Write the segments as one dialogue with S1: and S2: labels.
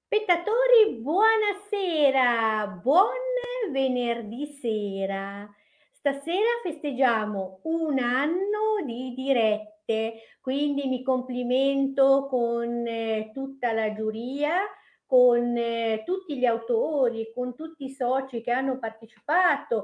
S1: Spettatori, buonasera, buon venerdì sera. Stasera festeggiamo un anno di dirette, quindi mi complimento con tutta la giuria, con tutti gli autori, con tutti i soci che hanno partecipato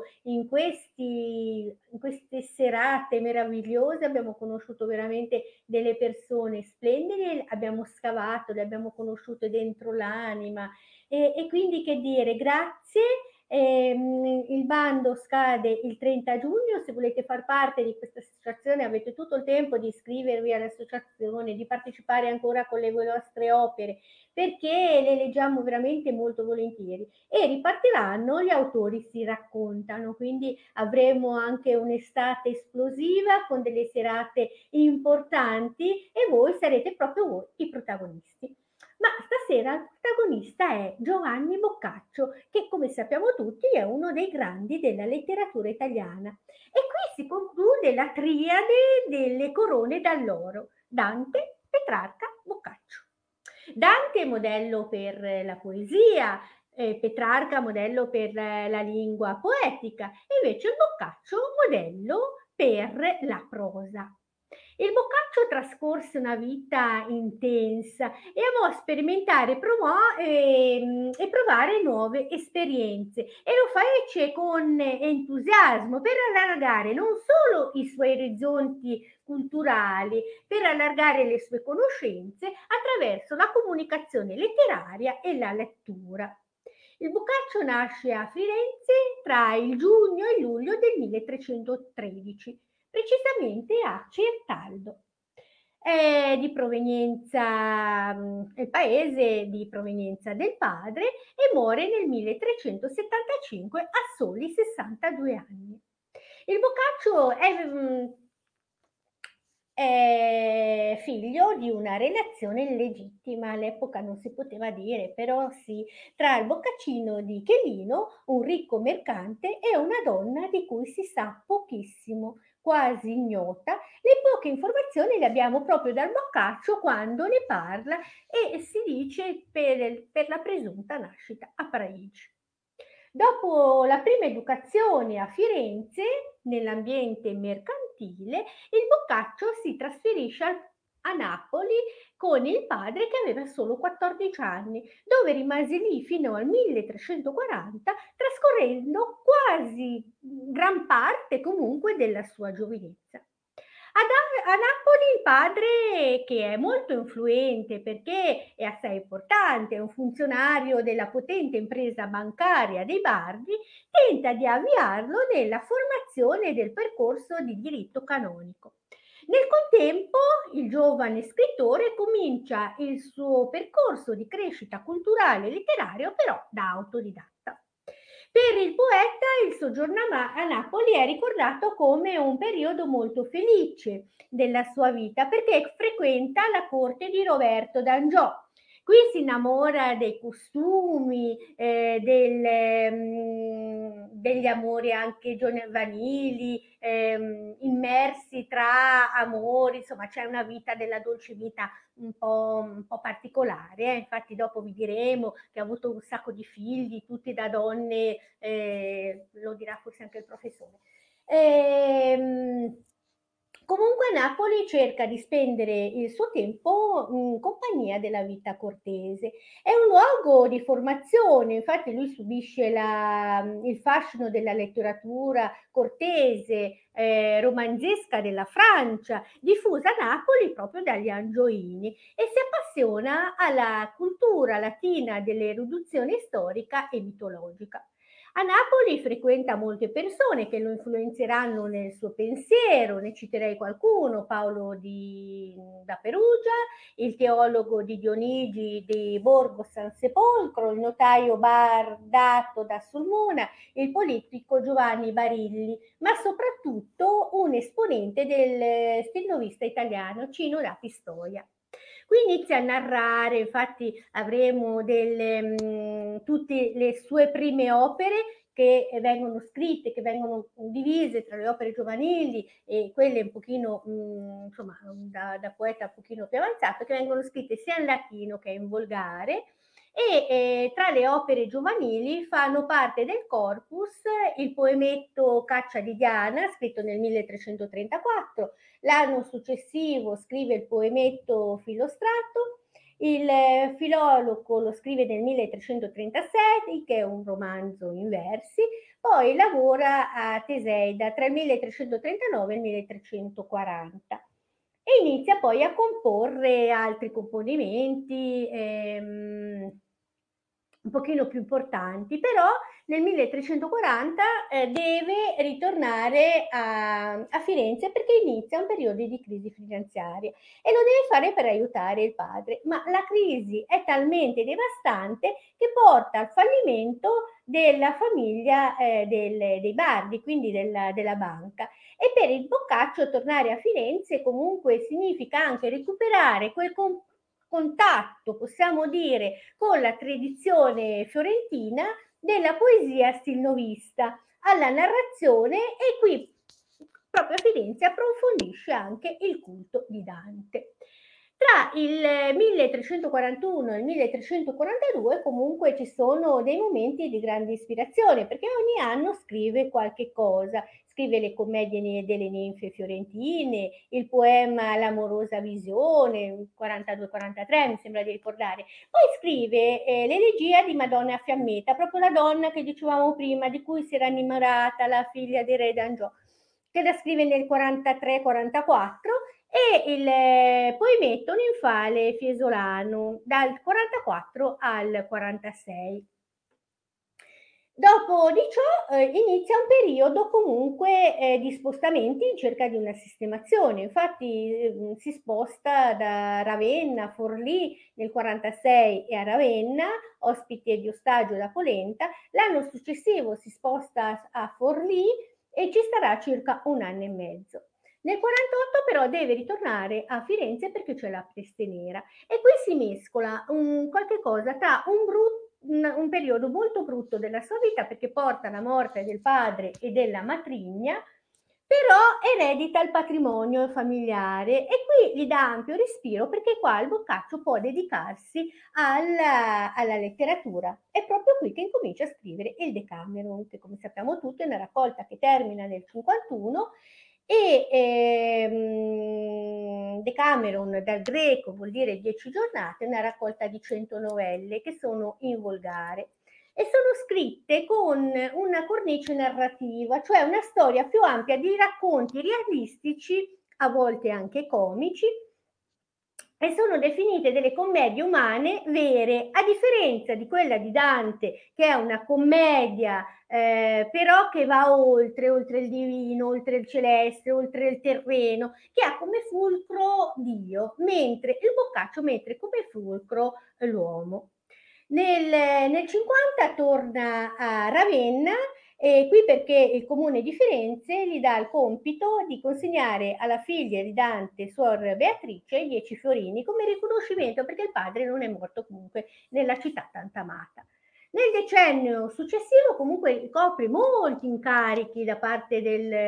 S1: in queste serate meravigliose. Abbiamo conosciuto veramente delle persone splendide, abbiamo scavato, le abbiamo conosciute dentro l'anima e quindi che dire, grazie. Il bando scade il 30 giugno, se volete far parte di questa associazione avete tutto il tempo di iscrivervi all'associazione, di partecipare ancora con le vostre opere, perché le leggiamo veramente molto volentieri e ripartiranno gli autori si raccontano, quindi avremo anche un'estate esplosiva con delle serate importanti e voi sarete proprio voi i protagonisti. Ma stasera il protagonista è Giovanni Boccaccio, che come sappiamo tutti è uno dei grandi della letteratura italiana. E qui si conclude la triade delle corone d'alloro, Dante, Petrarca, Boccaccio. Dante è modello per la poesia, Petrarca modello per la lingua poetica e invece il Boccaccio modello per la prosa. Il Boccaccio trascorse una vita intensa e amò sperimentare e provare nuove esperienze e lo fece con entusiasmo per allargare non solo i suoi orizzonti culturali, per allargare le sue conoscenze attraverso la comunicazione letteraria e la lettura. Il Boccaccio nasce a Firenze tra il giugno e il luglio del 1313, precisamente a Certaldo. È di provenienza, il paese di provenienza del padre e muore nel 1375 a soli 62 anni. Il Boccaccio è figlio di una relazione illegittima, all'epoca non si poteva dire, però sì, tra il Boccaccino di Chelino, un ricco mercante, e una donna di cui si sa pochissimo, quasi ignota. Le poche informazioni le abbiamo proprio dal Boccaccio quando ne parla e si dice per la presunta nascita a Parigi. Dopo la prima educazione a Firenze, nell'ambiente mercantile, il Boccaccio si trasferisce a Napoli con il padre che aveva solo 14 anni, dove rimase lì fino al 1340, trascorrendo quasi gran parte comunque della sua giovinezza. A Napoli il padre, che è molto influente perché è assai importante, è un funzionario della potente impresa bancaria dei Bardi, tenta di avviarlo nella formazione del percorso di diritto canonico. Nel contempo, il giovane scrittore comincia il suo percorso di crescita culturale e letterario, però da autodidatta. Per il poeta il soggiorno a Napoli è ricordato come un periodo molto felice della sua vita perché frequenta la corte di Roberto d'Angiò. Qui si innamora dei costumi, degli amori anche giovanili, immersi tra amori, insomma c'è una vita della dolce vita un po' particolare. Infatti dopo vi diremo che ha avuto un sacco di figli, tutti da donne, lo dirà forse anche il professore. Ehm, Comunque Napoli cerca di spendere il suo tempo in compagnia della vita cortese. È un luogo di formazione, infatti lui subisce il fascino della letteratura cortese, romanzesca della Francia, diffusa a Napoli proprio dagli Angioini e si appassiona alla cultura latina dell'erudizione storica e mitologica. A Napoli frequenta molte persone che lo influenzeranno nel suo pensiero, ne citerei qualcuno, da Perugia, il teologo di Dionigi di Borgo San Sepolcro, il notaio Bardato da Sulmona, il politico Giovanni Barilli, ma soprattutto un esponente del stilnovista italiano Cino da Pistoia. Qui inizia a narrare, infatti avremo tutte le sue prime opere che vengono scritte, che vengono divise tra le opere giovanili e quelle un pochino, insomma, da poeta un pochino più avanzato, che vengono scritte sia in latino che in volgare tra le opere giovanili fanno parte del corpus il poemetto Caccia di Diana, scritto nel 1334, l'anno successivo scrive il poemetto Filostrato, il Filoloco lo scrive nel 1336, che è un romanzo in versi, poi lavora a Teseida tra il 1339 e il 1340 e inizia poi a comporre altri componimenti un pochino più importanti, però nel 1340 deve ritornare a Firenze perché inizia un periodo di crisi finanziaria e lo deve fare per aiutare il padre, ma la crisi è talmente devastante che porta al fallimento della famiglia dei Bardi, quindi della banca. E per il Boccaccio tornare a Firenze comunque significa anche recuperare quel contatto, possiamo dire, con la tradizione fiorentina della poesia stilnovista alla narrazione e qui proprio a Firenze approfondisce anche il culto di Dante. Tra il 1341 e il 1342 comunque ci sono dei momenti di grande ispirazione perché ogni anno scrive qualche cosa, scrive le commedie delle ninfe fiorentine, il poema L'amorosa visione, 42-43 mi sembra di ricordare, poi scrive l'elegia di Madonna Fiammetta, proprio la donna che dicevamo prima, di cui si era innamorata la figlia di Re d'Angiò, che la scrive nel 43-44 e il poemetto ninfale fiesolano dal 44 al 46. Dopo di ciò inizia un periodo comunque di spostamenti in cerca di una sistemazione, infatti si sposta da Ravenna a Forlì nel 46 e a Ravenna, ospite di ostaggio da Polenta, l'anno successivo si sposta a Forlì e ci starà circa un anno e mezzo. Nel 48 però deve ritornare a Firenze perché c'è la peste nera e qui si mescola qualche cosa tra un periodo molto brutto della sua vita perché porta alla morte del padre e della matrigna, però eredita il patrimonio familiare e qui gli dà ampio respiro perché qua il Boccaccio può dedicarsi alla letteratura. È proprio qui che incomincia a scrivere il Decameron, che come sappiamo tutti è una raccolta che termina nel 51 e Decameron dal greco vuol dire 10 giornate, una raccolta di 100 novelle che sono in volgare e sono scritte con una cornice narrativa, cioè una storia più ampia di racconti realistici, a volte anche comici, e sono definite delle commedie umane vere, a differenza di quella di Dante, che è una commedia, però che va oltre il divino, oltre il celeste, oltre il terreno, che ha come fulcro Dio, mentre il Boccaccio mette come fulcro l'uomo. Nel 50 torna a Ravenna e qui perché il comune di Firenze gli dà il compito di consegnare alla figlia di Dante, Suor Beatrice, 10 fiorini come riconoscimento perché il padre non è morto comunque nella città tanto amata. Nel decennio successivo comunque ricopre molti incarichi da parte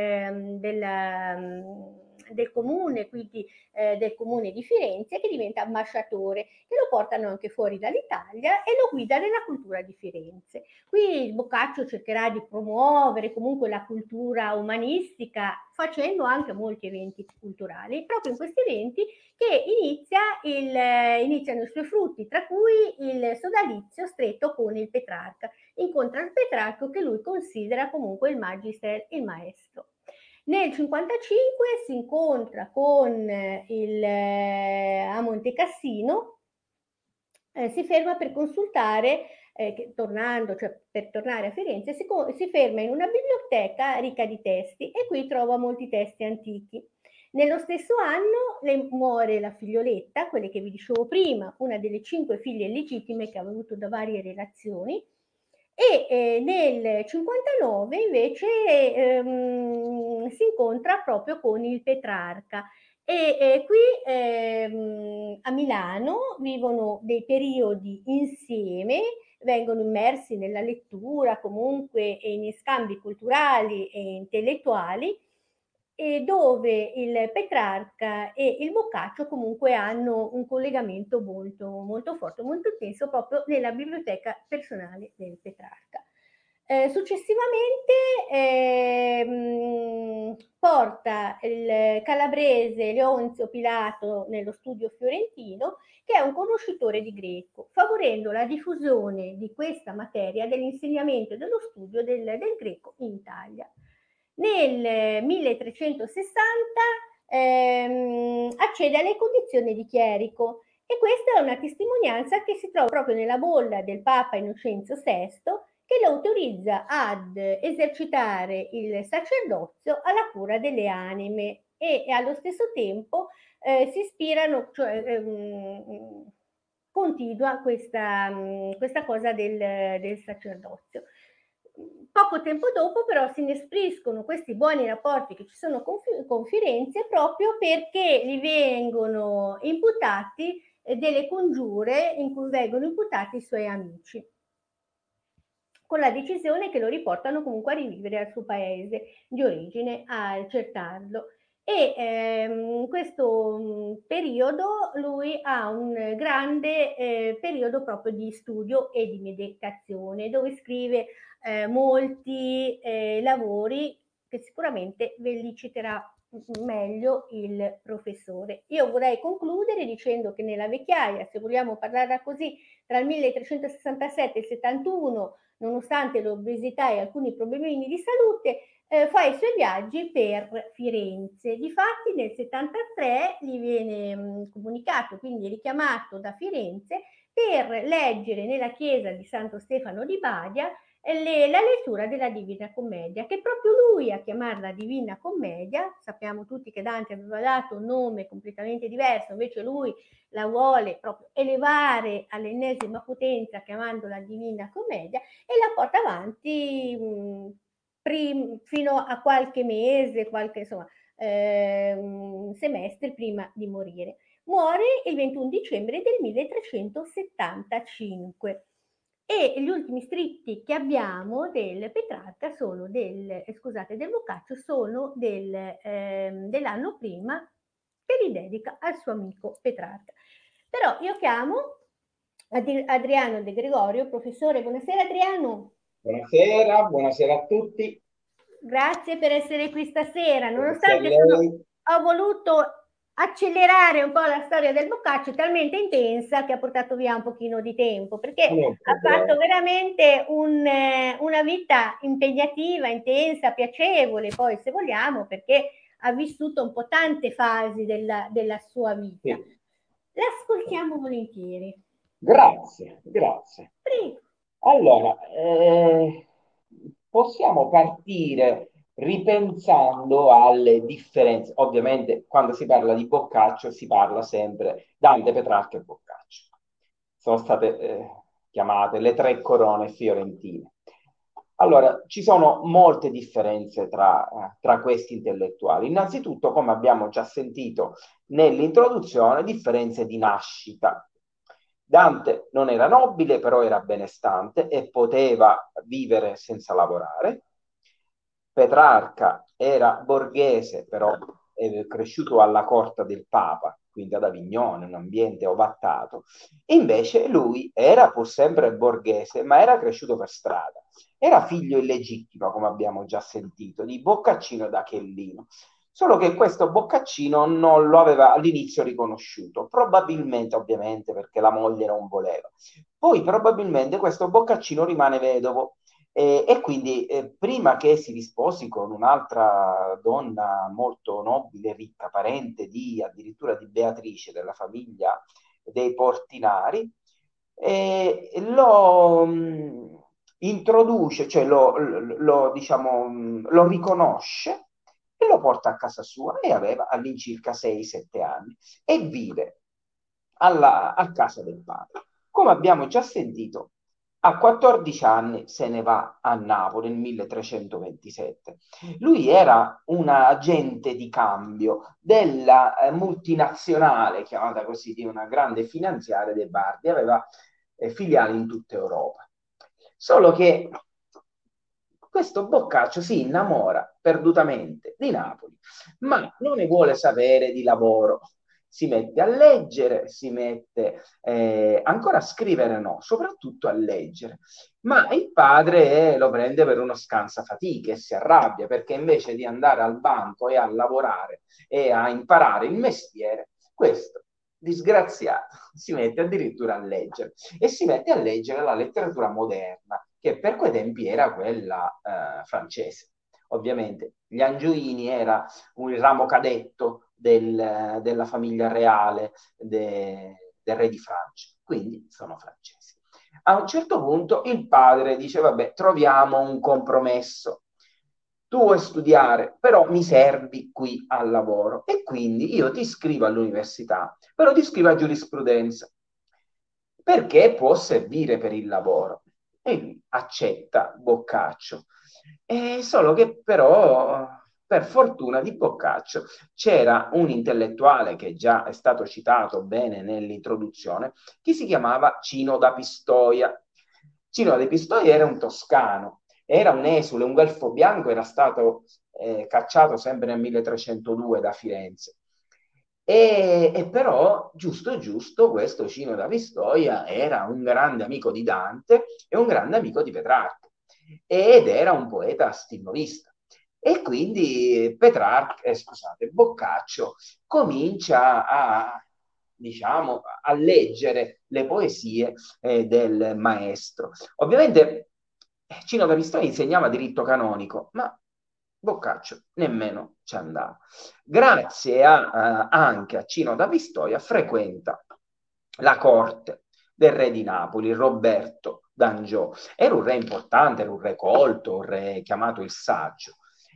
S1: del comune, quindi del comune di Firenze, che diventa ambasciatore, che lo portano anche fuori dall'Italia e lo guida nella cultura di Firenze. Qui il Boccaccio cercherà di promuovere comunque la cultura umanistica facendo anche molti eventi culturali, proprio in questi eventi che iniziano i suoi frutti, tra cui il sodalizio stretto con il Petrarca. Incontra il Petrarca che lui considera comunque il magister, il maestro. Nel 55 si incontra con a Monte Cassino, si ferma per consultare, tornando, cioè per tornare a Firenze, si ferma in una biblioteca ricca di testi e qui trova molti testi antichi. Nello stesso anno le muore la figlioletta, quelle che vi dicevo prima, una delle 5 figlie illegittime che ha avuto da varie relazioni, e nel 59 invece si incontra proprio con il Petrarca e qui a Milano vivono dei periodi insieme, vengono immersi nella lettura comunque e in scambi culturali e intellettuali e dove il Petrarca e il Boccaccio comunque hanno un collegamento molto, molto forte, molto intenso proprio nella biblioteca personale del Petrarca. Successivamente porta il calabrese Leonzio Pilato nello studio fiorentino, che è un conoscitore di greco, favorendo la diffusione di questa materia dell'insegnamento e dello studio del greco in Italia. Nel 1360 accede alle condizioni di chierico e questa è una testimonianza che si trova proprio nella bolla del Papa Innocenzio VI, che lo autorizza ad esercitare il sacerdozio alla cura delle anime e allo stesso tempo si ispirano, cioè continua questa cosa del sacerdozio. Poco tempo dopo però si inespriscono questi buoni rapporti che ci sono con Firenze proprio perché gli vengono imputati delle congiure in cui vengono imputati i suoi amici, con la decisione che lo riportano comunque a rivivere al suo paese di origine, al Certaldo. E in questo periodo lui ha un grande periodo proprio di studio e di meditazione, dove scrive molti lavori che sicuramente ve li citerà meglio il professore. Io vorrei concludere dicendo che nella vecchiaia, se vogliamo parlarla così, tra il 1367 e il 71, nonostante l'obesità e alcuni problemini di salute, fa i suoi viaggi per Firenze. Difatti nel 73 gli viene comunicato, quindi richiamato da Firenze, per leggere nella chiesa di Santo Stefano di Badia la lettura della Divina Commedia, che è proprio lui a chiamarla Divina Commedia. Sappiamo tutti che Dante aveva dato un nome completamente diverso, invece lui la vuole proprio elevare all'ennesima potenza chiamandola Divina Commedia e la porta avanti fino a qualche mese, qualche insomma, semestre prima di morire. Muore il 21 dicembre del 1375 e gli ultimi scritti che abbiamo del Petrarca sono del Boccaccio sono dell'anno prima, che li dedica al suo amico Petrarca. Però io chiamo Adriano De Gregorio, professore. Buonasera Adriano.
S2: Buonasera, buonasera a tutti.
S1: Grazie per essere qui stasera.
S2: Grazie a
S1: Nonostante
S2: lei.
S1: ho voluto accelerare un po' la storia del Boccaccio, talmente intensa che ha portato via un pochino di tempo, perché
S2: Non è un
S1: ha fatto
S2: problema.
S1: veramente una vita impegnativa, intensa, piacevole, poi se vogliamo, perché ha vissuto un po' tante fasi della sua vita.
S2: Sì.
S1: L'ascoltiamo volentieri.
S2: Grazie, grazie.
S1: Prego.
S2: Allora, possiamo partire ripensando alle differenze. Ovviamente, quando si parla di Boccaccio, si parla sempre Dante, Petrarca e Boccaccio. Sono state chiamate le tre corone fiorentine. Allora, ci sono molte differenze tra questi intellettuali. Innanzitutto, come abbiamo già sentito nell'introduzione, differenze di nascita. Dante non era nobile, però era benestante e poteva vivere senza lavorare. Petrarca era borghese, però è cresciuto alla corte del Papa, quindi ad Avignone, un ambiente ovattato. Invece lui era pur sempre borghese, ma era cresciuto per strada. Era figlio illegittimo, come abbiamo già sentito, di Boccaccino da Chellino. Solo che questo Boccaccino non lo aveva all'inizio riconosciuto, probabilmente, ovviamente, perché la moglie non voleva. Poi probabilmente questo Boccaccino rimane vedovo e quindi prima che si risposi con un'altra donna molto nobile, ricca, parente addirittura di Beatrice, della famiglia dei Portinari, lo introduce, cioè diciamo, lo riconosce e lo porta a casa sua e aveva all'incirca 6-7 anni e vive a casa del padre. Come abbiamo già sentito, a 14 anni se ne va a Napoli nel 1327. Lui era un agente di cambio della multinazionale, chiamata così, di una grande finanziaria dei Bardi, aveva filiali in tutta Europa. Solo che questo Boccaccio si innamora perdutamente di Napoli, ma non ne vuole sapere di lavoro. Si mette a leggere, si mette ancora a scrivere, no, soprattutto a leggere. Ma il padre lo prende per uno scansafatiche e si arrabbia perché invece di andare al banco e a lavorare e a imparare il mestiere, questo disgraziato si mette addirittura a leggere e si mette a leggere la letteratura moderna, che per quei tempi era quella francese. Ovviamente gli Angioini era un ramo cadetto della famiglia reale del re di Francia, quindi sono francesi. A un certo punto il padre dice, vabbè, troviamo un compromesso. Tu vuoi studiare, però mi servi qui al lavoro e quindi io ti iscrivo all'università, però ti iscrivo a giurisprudenza perché può servire per il lavoro. E accetta Boccaccio. Solo che però, per fortuna di Boccaccio, c'era un intellettuale che già è stato citato bene nell'introduzione, che si chiamava Cino da Pistoia. Cino da Pistoia era un toscano, era un esule, un guelfo bianco, era stato cacciato sempre nel 1302 da Firenze. Però, giusto giusto, questo Cino da Pistoia era un grande amico di Dante e un grande amico di Petrarca ed era un poeta stilnovista. E quindi scusate, Boccaccio comincia diciamo, a leggere le poesie del maestro. Ovviamente Cino da Pistoia insegnava diritto canonico, ma Boccaccio nemmeno ci andava. Grazie anche a Cino da Pistoia frequenta la corte del re di Napoli, Roberto d'Angiò. Era un re importante, era un re colto, un re chiamato il Saggio.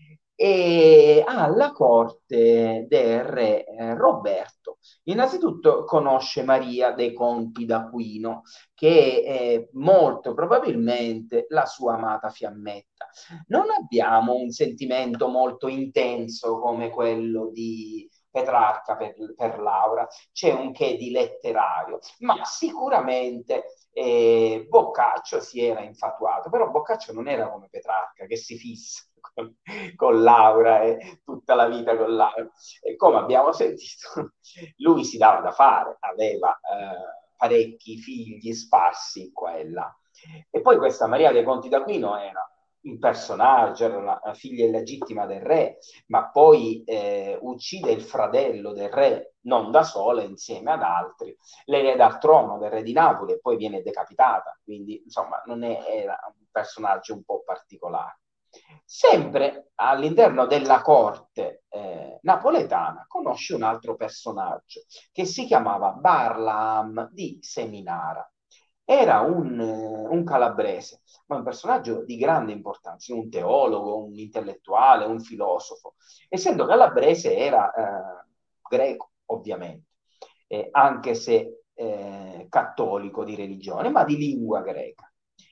S2: E alla corte del re Roberto, innanzitutto conosce Maria dei Conti d'Aquino, che è molto probabilmente la sua amata fiammetta. Non abbiamo un sentimento molto intenso come quello di Petrarca per Laura, c'è un che di letterario, ma sicuramente Boccaccio si era infatuato, però Boccaccio non era come Petrarca che si fissa con Laura e tutta la vita con Laura. E come abbiamo sentito, lui si dava da fare, aveva parecchi figli sparsi qua e là. E poi questa Maria dei Conti d'Aquino era un personaggio, era la figlia illegittima del re, ma poi uccide il fratello del re, non da sola, insieme ad altri, lei è dal trono del re di Napoli e poi viene decapitata, quindi insomma non era un personaggio un po' particolare. Sempre all'interno della corte napoletana conosce un altro personaggio che si chiamava Barlaam di Seminara. Era un calabrese, ma un personaggio di grande importanza, un teologo, un intellettuale, un filosofo. Essendo calabrese era greco, ovviamente, anche se cattolico di religione, ma di lingua greca.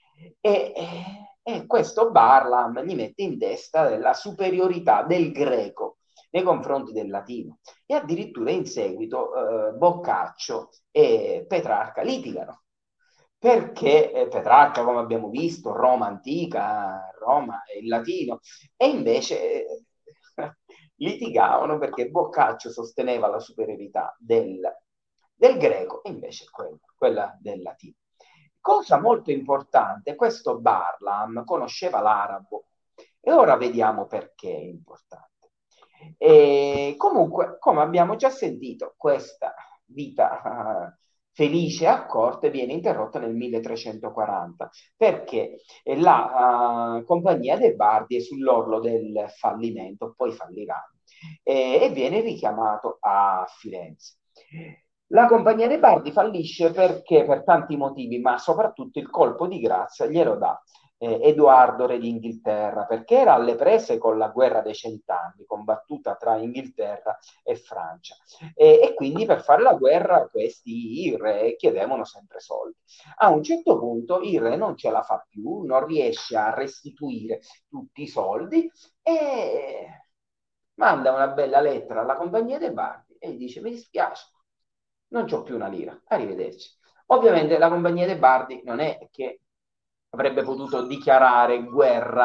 S2: E questo Barlam gli mette in testa della superiorità del greco nei confronti del latino. E addirittura in seguito Boccaccio e Petrarca litigano. Perché Petrarca, come abbiamo visto, Roma antica, Roma è il latino, e invece litigavano perché Boccaccio sosteneva la superiorità del greco e invece quella del latino. Cosa molto importante, questo Barlam conosceva l'arabo e ora vediamo perché è importante. E comunque, come abbiamo già sentito, questa vita felice a corte viene interrotta nel 1340 perché la Compagnia dei Bardi è sull'orlo del fallimento, poi fallirà e viene richiamato a Firenze. La Compagnia dei Bardi fallisce perché per tanti motivi, ma soprattutto il colpo di grazia glielo dà Edoardo Re d'Inghilterra, perché era alle prese con la guerra dei cent'anni, combattuta tra Inghilterra e Francia. E quindi per fare la guerra questi i re chiedevano sempre soldi. A un certo punto il re non ce la fa più, non riesce a restituire tutti i soldi e manda una bella lettera alla Compagnia dei Bardi e dice mi dispiace, non c'ho più una lira, arrivederci. Ovviamente la Compagnia dei Bardi non è che avrebbe potuto dichiarare guerra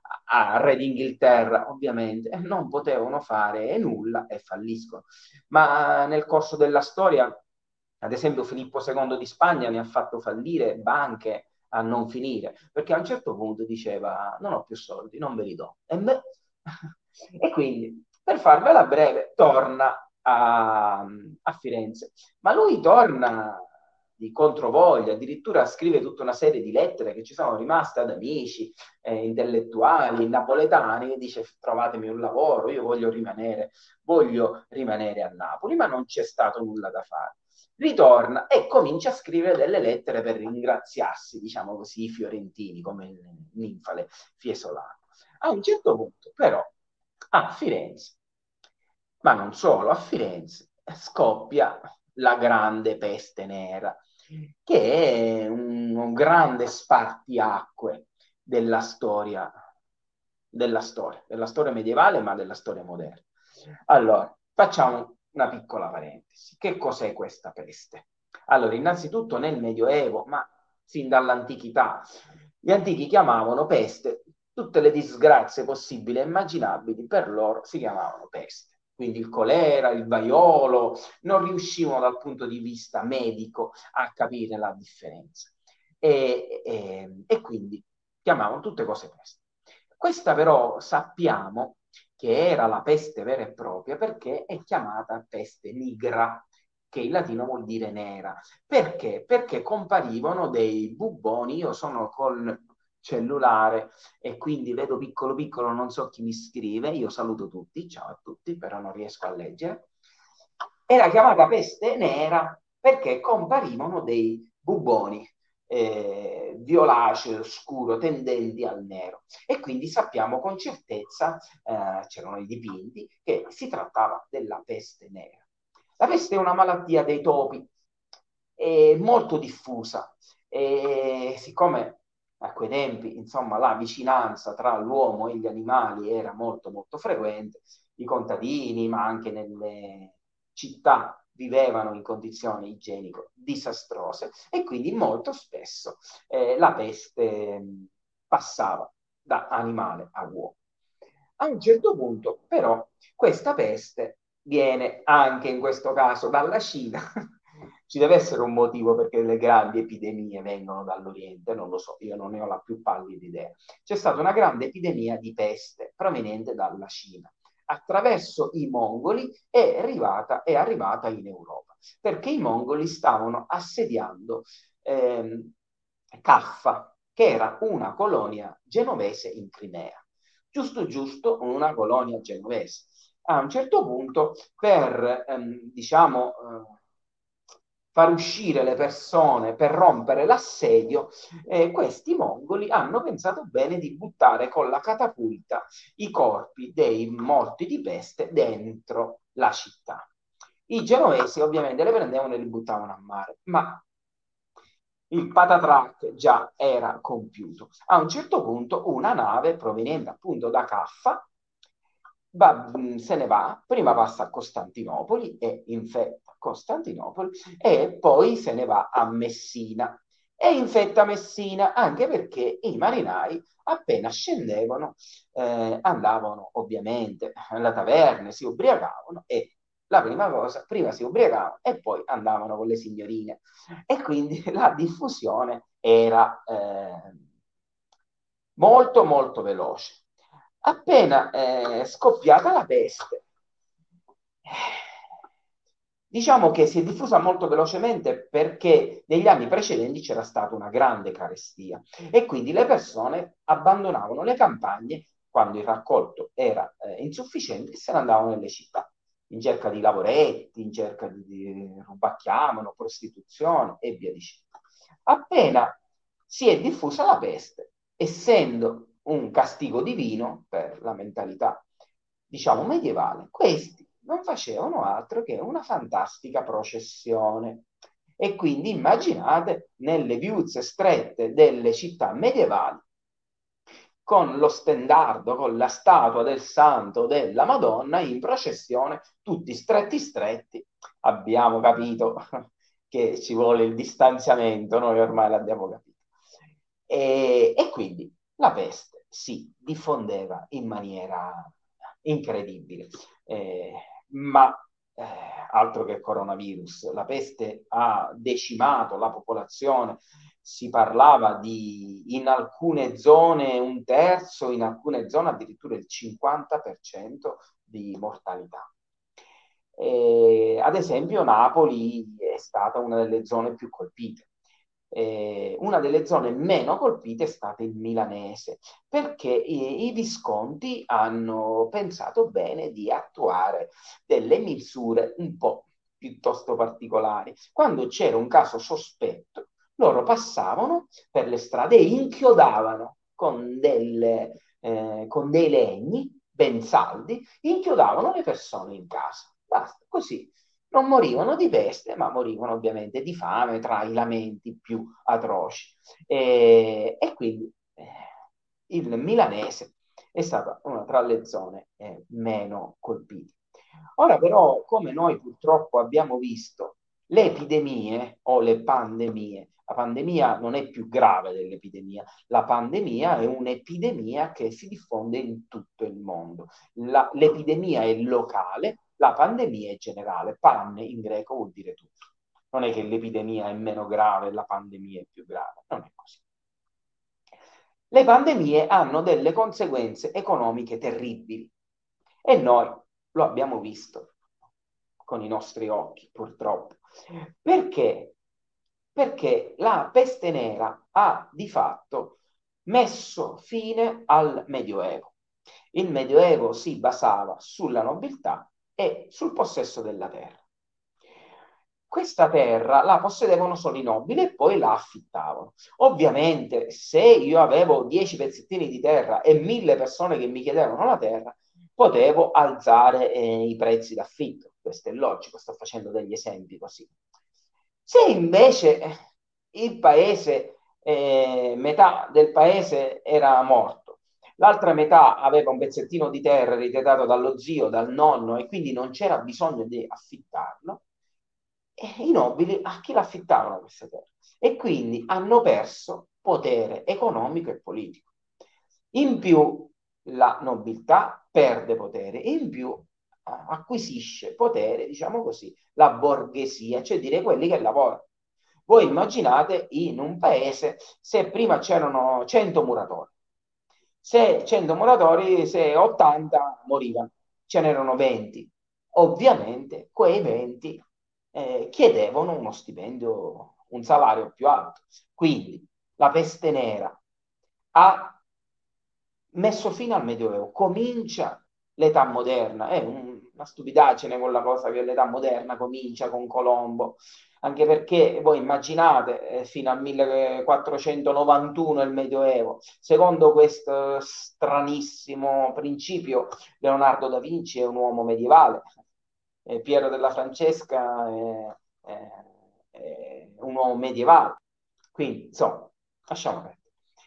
S2: a re d'Inghilterra, ovviamente, non potevano fare nulla e falliscono. Ma nel corso della storia, ad esempio, Filippo II di Spagna ne ha fatto fallire banche a non finire, perché a un certo punto diceva non ho più soldi, non ve li do. E quindi, per farvela breve, torna a Firenze. Ma lui torna di controvoglia, addirittura scrive tutta una serie di lettere che ci sono rimaste ad amici, intellettuali, napoletani, e dice trovatemi un lavoro, io voglio rimanere a Napoli, ma non c'è stato nulla da fare. Ritorna e comincia a scrivere delle lettere per ringraziarsi, diciamo così, i fiorentini, come il ninfale fiesolano. A un certo punto, però, a Firenze, ma non solo, a Firenze scoppia la grande peste nera, che è un grande spartiacque della storia medievale, ma della storia moderna. Allora, facciamo una piccola parentesi. Che cos'è questa peste? Allora, innanzitutto nel Medioevo, ma sin dall'antichità, gli antichi chiamavano peste tutte le disgrazie possibili e immaginabili, per loro si chiamavano peste. Quindi il colera, il vaiolo, non riuscivano dal punto di vista medico a capire la differenza. E quindi chiamavano tutte cose peste. Questa però sappiamo che era la peste vera e propria perché è chiamata peste nigra, che in latino vuol dire nera. Perché? Perché comparivano dei bubboni, io sono col cellulare e quindi vedo piccolo piccolo, non so chi mi scrive, io saluto tutti, ciao a tutti, però non riesco a leggere. Era chiamata peste nera perché comparivano dei bubboni violaceo, scuro, tendenti al nero. E quindi sappiamo con certezza, c'erano i dipinti, che si trattava della peste nera. La peste è una malattia dei topi, è molto diffusa e siccome a quei tempi, insomma, la vicinanza tra l'uomo e gli animali era molto molto frequente, i contadini, ma anche nelle città vivevano in condizioni igieniche disastrose e quindi molto spesso la peste passava da animale a uomo. A un certo punto, però, questa peste viene anche in questo caso dalla Cina. Ci deve essere un motivo perché le grandi epidemie vengono dall'Oriente, non lo so, io non ne ho la più pallida idea. C'è stata una grande epidemia di peste proveniente dalla Cina. Attraverso i mongoli è arrivata in Europa, perché i mongoli stavano assediando Caffa, che era una colonia genovese in Crimea. Giusto giusto una colonia genovese. A un certo punto, per diciamo far uscire le persone, per rompere l'assedio, questi mongoli hanno pensato bene di buttare con la catapulta i corpi dei morti di peste dentro la città. I genovesi ovviamente le prendevano e li buttavano a mare, ma il patatrack già era compiuto. A un certo punto una nave proveniente appunto da Caffa se ne va, prima passa a Costantinopoli e infetta Costantinopoli e poi se ne va a Messina e infetta Messina anche perché i marinai appena scendevano andavano ovviamente alla taverna, si ubriacavano e la prima cosa, prima si ubriacavano e poi andavano con le signorine e quindi la diffusione era molto molto veloce. Appena scoppiata la peste, diciamo che si è diffusa molto velocemente perché negli anni precedenti c'era stata una grande carestia e quindi le persone abbandonavano le campagne quando il raccolto era insufficiente e se ne andavano nelle città in cerca di lavoretti, in cerca di rubacchiamano, prostituzione e via dicendo. Appena si è diffusa la peste, essendo un castigo divino per la mentalità, diciamo, medievale, questi non facevano altro che una fantastica processione. E quindi immaginate nelle viuzze strette delle città medievali, con lo stendardo, con la statua del santo, della Madonna in processione, tutti stretti stretti, abbiamo capito che ci vuole il distanziamento, noi ormai l'abbiamo capito. E quindi la peste si diffondeva in maniera incredibile. Ma altro che coronavirus, la peste ha decimato la popolazione, si parlava di in alcune zone un terzo, in alcune zone addirittura il 50% di mortalità. Ad esempio Napoli è stata una delle zone più colpite. Una delle zone meno colpite è stata il milanese, perché i Visconti hanno pensato bene di attuare delle misure un po' piuttosto particolari. Quando c'era un caso sospetto, loro passavano per le strade e inchiodavano con dei legni ben saldi, inchiodavano le persone in casa. Basta, così non morivano di peste, ma morivano ovviamente di fame, tra i lamenti più atroci. E quindi il milanese è stata una tra le zone meno colpite. Ora però, come noi purtroppo abbiamo visto, le epidemie o le pandemie, la pandemia non è più grave dell'epidemia, la pandemia è un'epidemia che si diffonde in tutto il mondo. L'epidemia è locale, la pandemia è generale. Pan in greco vuol dire tutto. Non è che l'epidemia è meno grave e la pandemia è più grave, non è così. Le pandemie hanno delle conseguenze economiche terribili e noi lo abbiamo visto con i nostri occhi, purtroppo. Perché? Perché la peste nera ha di fatto messo fine al Medioevo. Il Medioevo si basava sulla nobiltà e sul possesso della terra. Questa terra la possedevano solo i nobili e poi la affittavano. Ovviamente, se io avevo 10 pezzettini di terra e 1000 persone che mi chiedevano la terra, potevo alzare i prezzi d'affitto. Questo è logico, sto facendo degli esempi così. Se invece il paese, metà del paese era morto, l'altra metà aveva un pezzettino di terra ereditato dallo zio, dal nonno e quindi non c'era bisogno di affittarlo, e i nobili a chi l'affittavano queste terre? E quindi hanno perso potere economico e politico. In più la nobiltà perde potere, in più acquisisce potere, diciamo così, la borghesia, cioè dire quelli che lavorano. Voi immaginate in un paese se prima c'erano 100 muratori, se 100 muratori, se 80 morivano, ce n'erano 20. Ovviamente quei 20 chiedevano uno stipendio, un salario più alto. Quindi la peste nera ha messo fine al Medioevo, comincia l'età moderna, è una stupidaggine con la cosa che l'età moderna comincia con Colombo, anche perché voi immaginate fino al 1491 il Medioevo, secondo questo stranissimo principio Leonardo da Vinci è un uomo medievale, Piero della Francesca è un uomo medievale, quindi insomma lasciamo perdere.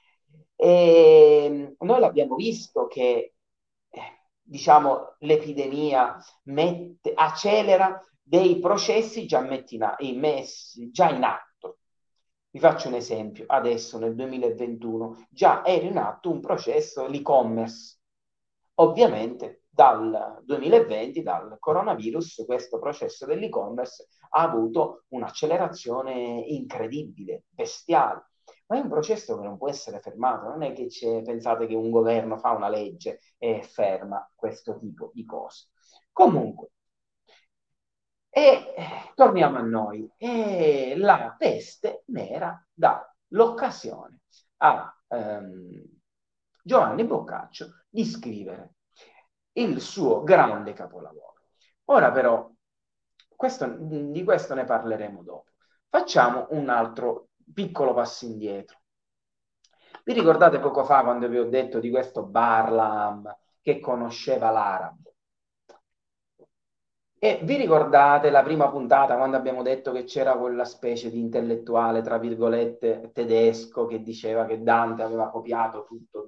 S2: E noi l'abbiamo visto che, diciamo, l'epidemia accelera dei processi già in atto. Vi faccio un esempio. Adesso, nel 2021, già era in atto un processo, l'e-commerce. Ovviamente, dal 2020, dal coronavirus, questo processo dell'e-commerce ha avuto un'accelerazione incredibile, bestiale. Ma è un processo che non può essere fermato, non è che pensate che un governo fa una legge e ferma questo tipo di cose. Comunque, torniamo a noi. La peste nera dà l'occasione a Giovanni Boccaccio di scrivere il suo grande capolavoro. Ora però, di questo ne parleremo dopo. Facciamo un altro piccolo passo indietro. Vi ricordate poco fa quando vi ho detto di questo Barlam che conosceva l'arabo? E vi ricordate la prima puntata quando abbiamo detto che c'era quella specie di intellettuale, tra virgolette, tedesco che diceva che Dante aveva copiato tutto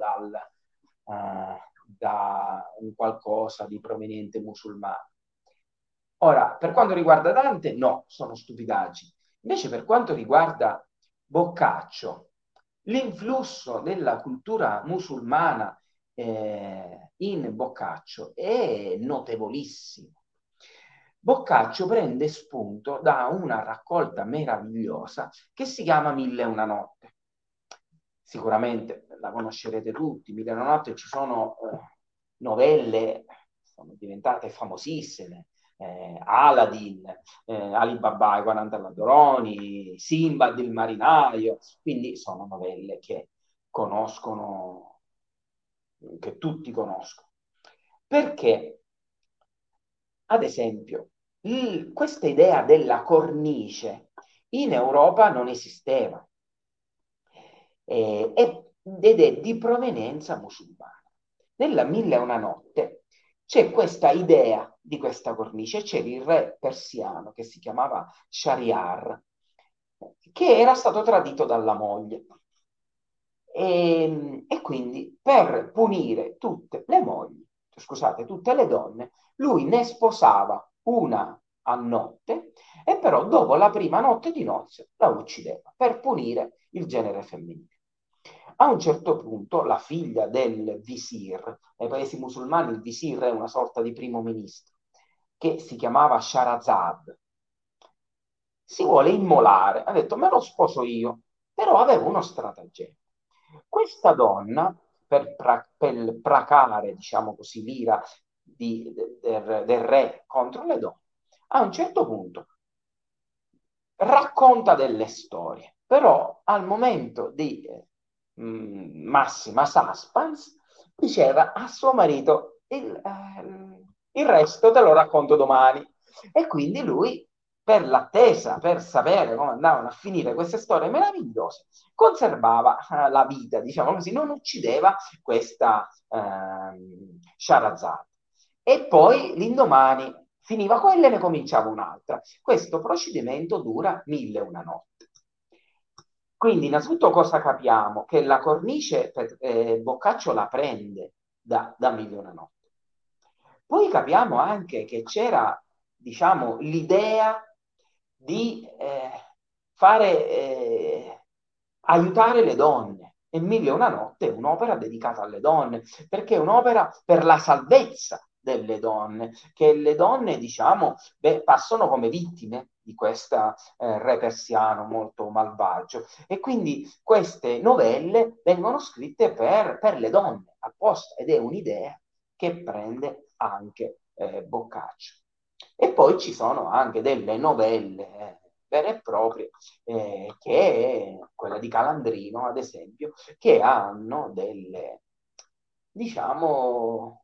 S2: da un qualcosa di proveniente musulmano? Ora, per quanto riguarda Dante, no, sono stupidaggini. Invece per quanto riguarda Boccaccio, l'influsso della cultura musulmana in Boccaccio è notevolissimo. Boccaccio prende spunto da una raccolta meravigliosa che si chiama Mille e una notte. Sicuramente la conoscerete tutti, Mille e una notte, ci sono novelle, sono diventate famosissime, Aladdin, Alibaba e 40 ladroni, Sinbad il marinaio, quindi sono novelle che conoscono, che tutti conoscono. Perché, ad esempio, questa idea della cornice in Europa non esisteva ed è di provenienza musulmana. Nella Mille e una notte c'è questa idea di questa cornice, c'era il re persiano che si chiamava Shahriar, che era stato tradito dalla moglie. E quindi per punire tutte le mogli, scusate, tutte le donne, lui ne sposava una a notte e però dopo la prima notte di nozze la uccideva per punire il genere femminile. A un certo punto la figlia del visir, nei paesi musulmani il visir è una sorta di primo ministro, che si chiamava Sharazad, si vuole immolare, ha detto me lo sposo io, però aveva uno stratagemma. Questa donna, per placare, diciamo così, l'ira del re contro le donne, a un certo punto racconta delle storie, però al momento di massima suspense diceva a suo marito il resto te lo racconto domani. E quindi lui, per l'attesa, per sapere come andavano a finire queste storie meravigliose, conservava la vita, diciamo così, non uccideva questa Sharazad. E poi l'indomani finiva quella e ne cominciava un'altra. Questo procedimento dura mille e una notte. Quindi innanzitutto cosa capiamo? Che la cornice Boccaccio la prende da Mille e una notte. Poi capiamo anche che c'era, diciamo, l'idea di aiutare le donne. E Mille e una notte è un'opera dedicata alle donne, perché è un'opera per la salvezza delle donne, che le donne, diciamo, passano come vittime di questa re persiano molto malvagio. E quindi queste novelle vengono scritte per le donne apposta, ed è un'idea che prende anche Boccaccio. E poi ci sono anche delle novelle vere e proprie, che è quella di Calandrino, ad esempio, che hanno diciamo,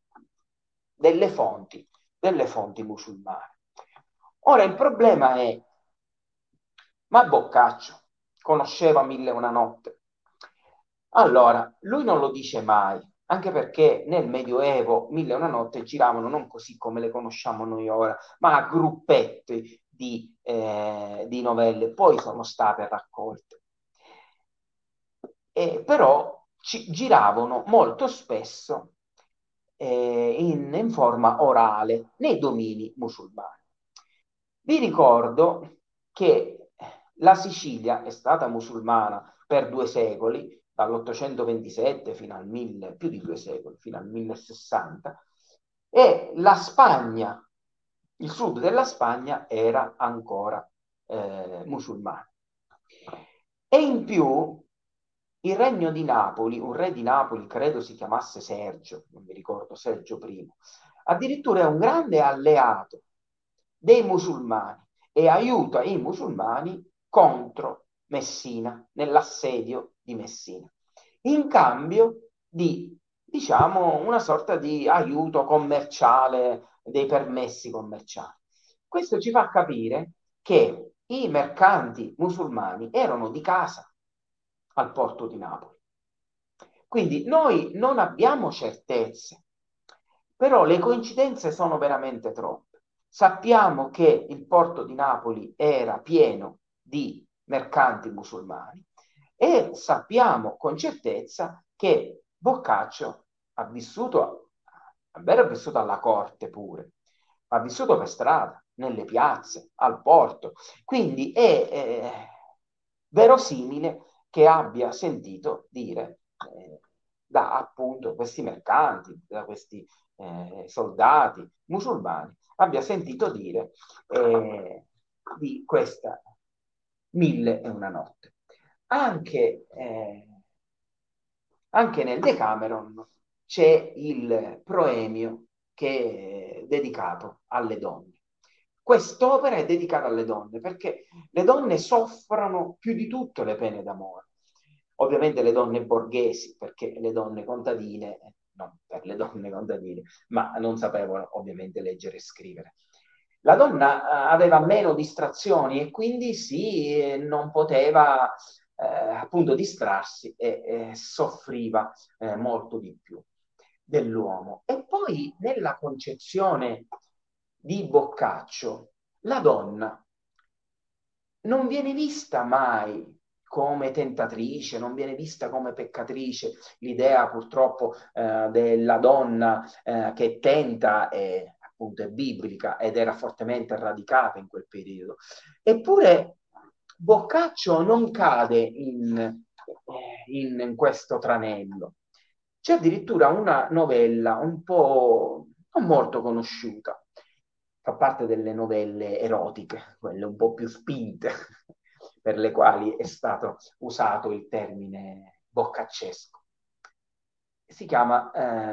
S2: delle fonti musulmane. Ora il problema è, ma Boccaccio conosceva Mille e una notte? Allora, lui non lo dice mai, anche perché nel Medioevo Mille e una notte giravano non così come le conosciamo noi ora, ma a gruppetti di novelle, poi sono state raccolte. Però giravano molto spesso in forma orale nei domini musulmani. Vi ricordo che la Sicilia è stata musulmana per 2 secoli, dall'827 fino al 1000, più di 2 secoli, fino al 1060, e la Spagna, il sud della Spagna era ancora musulmano. E in più il regno di Napoli, un re di Napoli, credo si chiamasse Sergio, non mi ricordo, Sergio I, addirittura è un grande alleato dei musulmani e aiuta i musulmani contro Messina, nell'assedio di Messina, in cambio di, diciamo, una sorta di aiuto commerciale, dei permessi commerciali. Questo ci fa capire che i mercanti musulmani erano di casa al porto di Napoli. Quindi noi non abbiamo certezze, però le coincidenze sono veramente troppe. Sappiamo che il porto di Napoli era pieno di mercanti musulmani e sappiamo con certezza che Boccaccio ha vissuto, ha vissuto alla corte pure, ha vissuto per strada, nelle piazze, al porto. Quindi è verosimile che abbia sentito dire da appunto questi mercanti, da questi soldati musulmani, abbia sentito dire di questa Mille e una notte. Anche, anche nel Decameron c'è il proemio che è dedicato alle donne. Quest'opera è dedicata alle donne perché le donne soffrono più di tutto le pene d'amore. Ovviamente le donne borghesi, perché le donne contadine, non per le donne contadine, ma non sapevano ovviamente leggere e scrivere. La donna aveva meno distrazioni e quindi sì, non poteva appunto distrarsi e soffriva molto di più dell'uomo. E poi nella concezione di Boccaccio, la donna non viene vista mai come tentatrice, non viene vista come peccatrice. L'idea purtroppo della donna che tenta appunto è biblica ed era fortemente radicata in quel periodo. Eppure Boccaccio non cade in questo tranello. C'è addirittura una novella un po' non molto conosciuta, fa parte delle novelle erotiche, quelle un po' più spinte, per le quali è stato usato il termine boccaccesco. Si chiama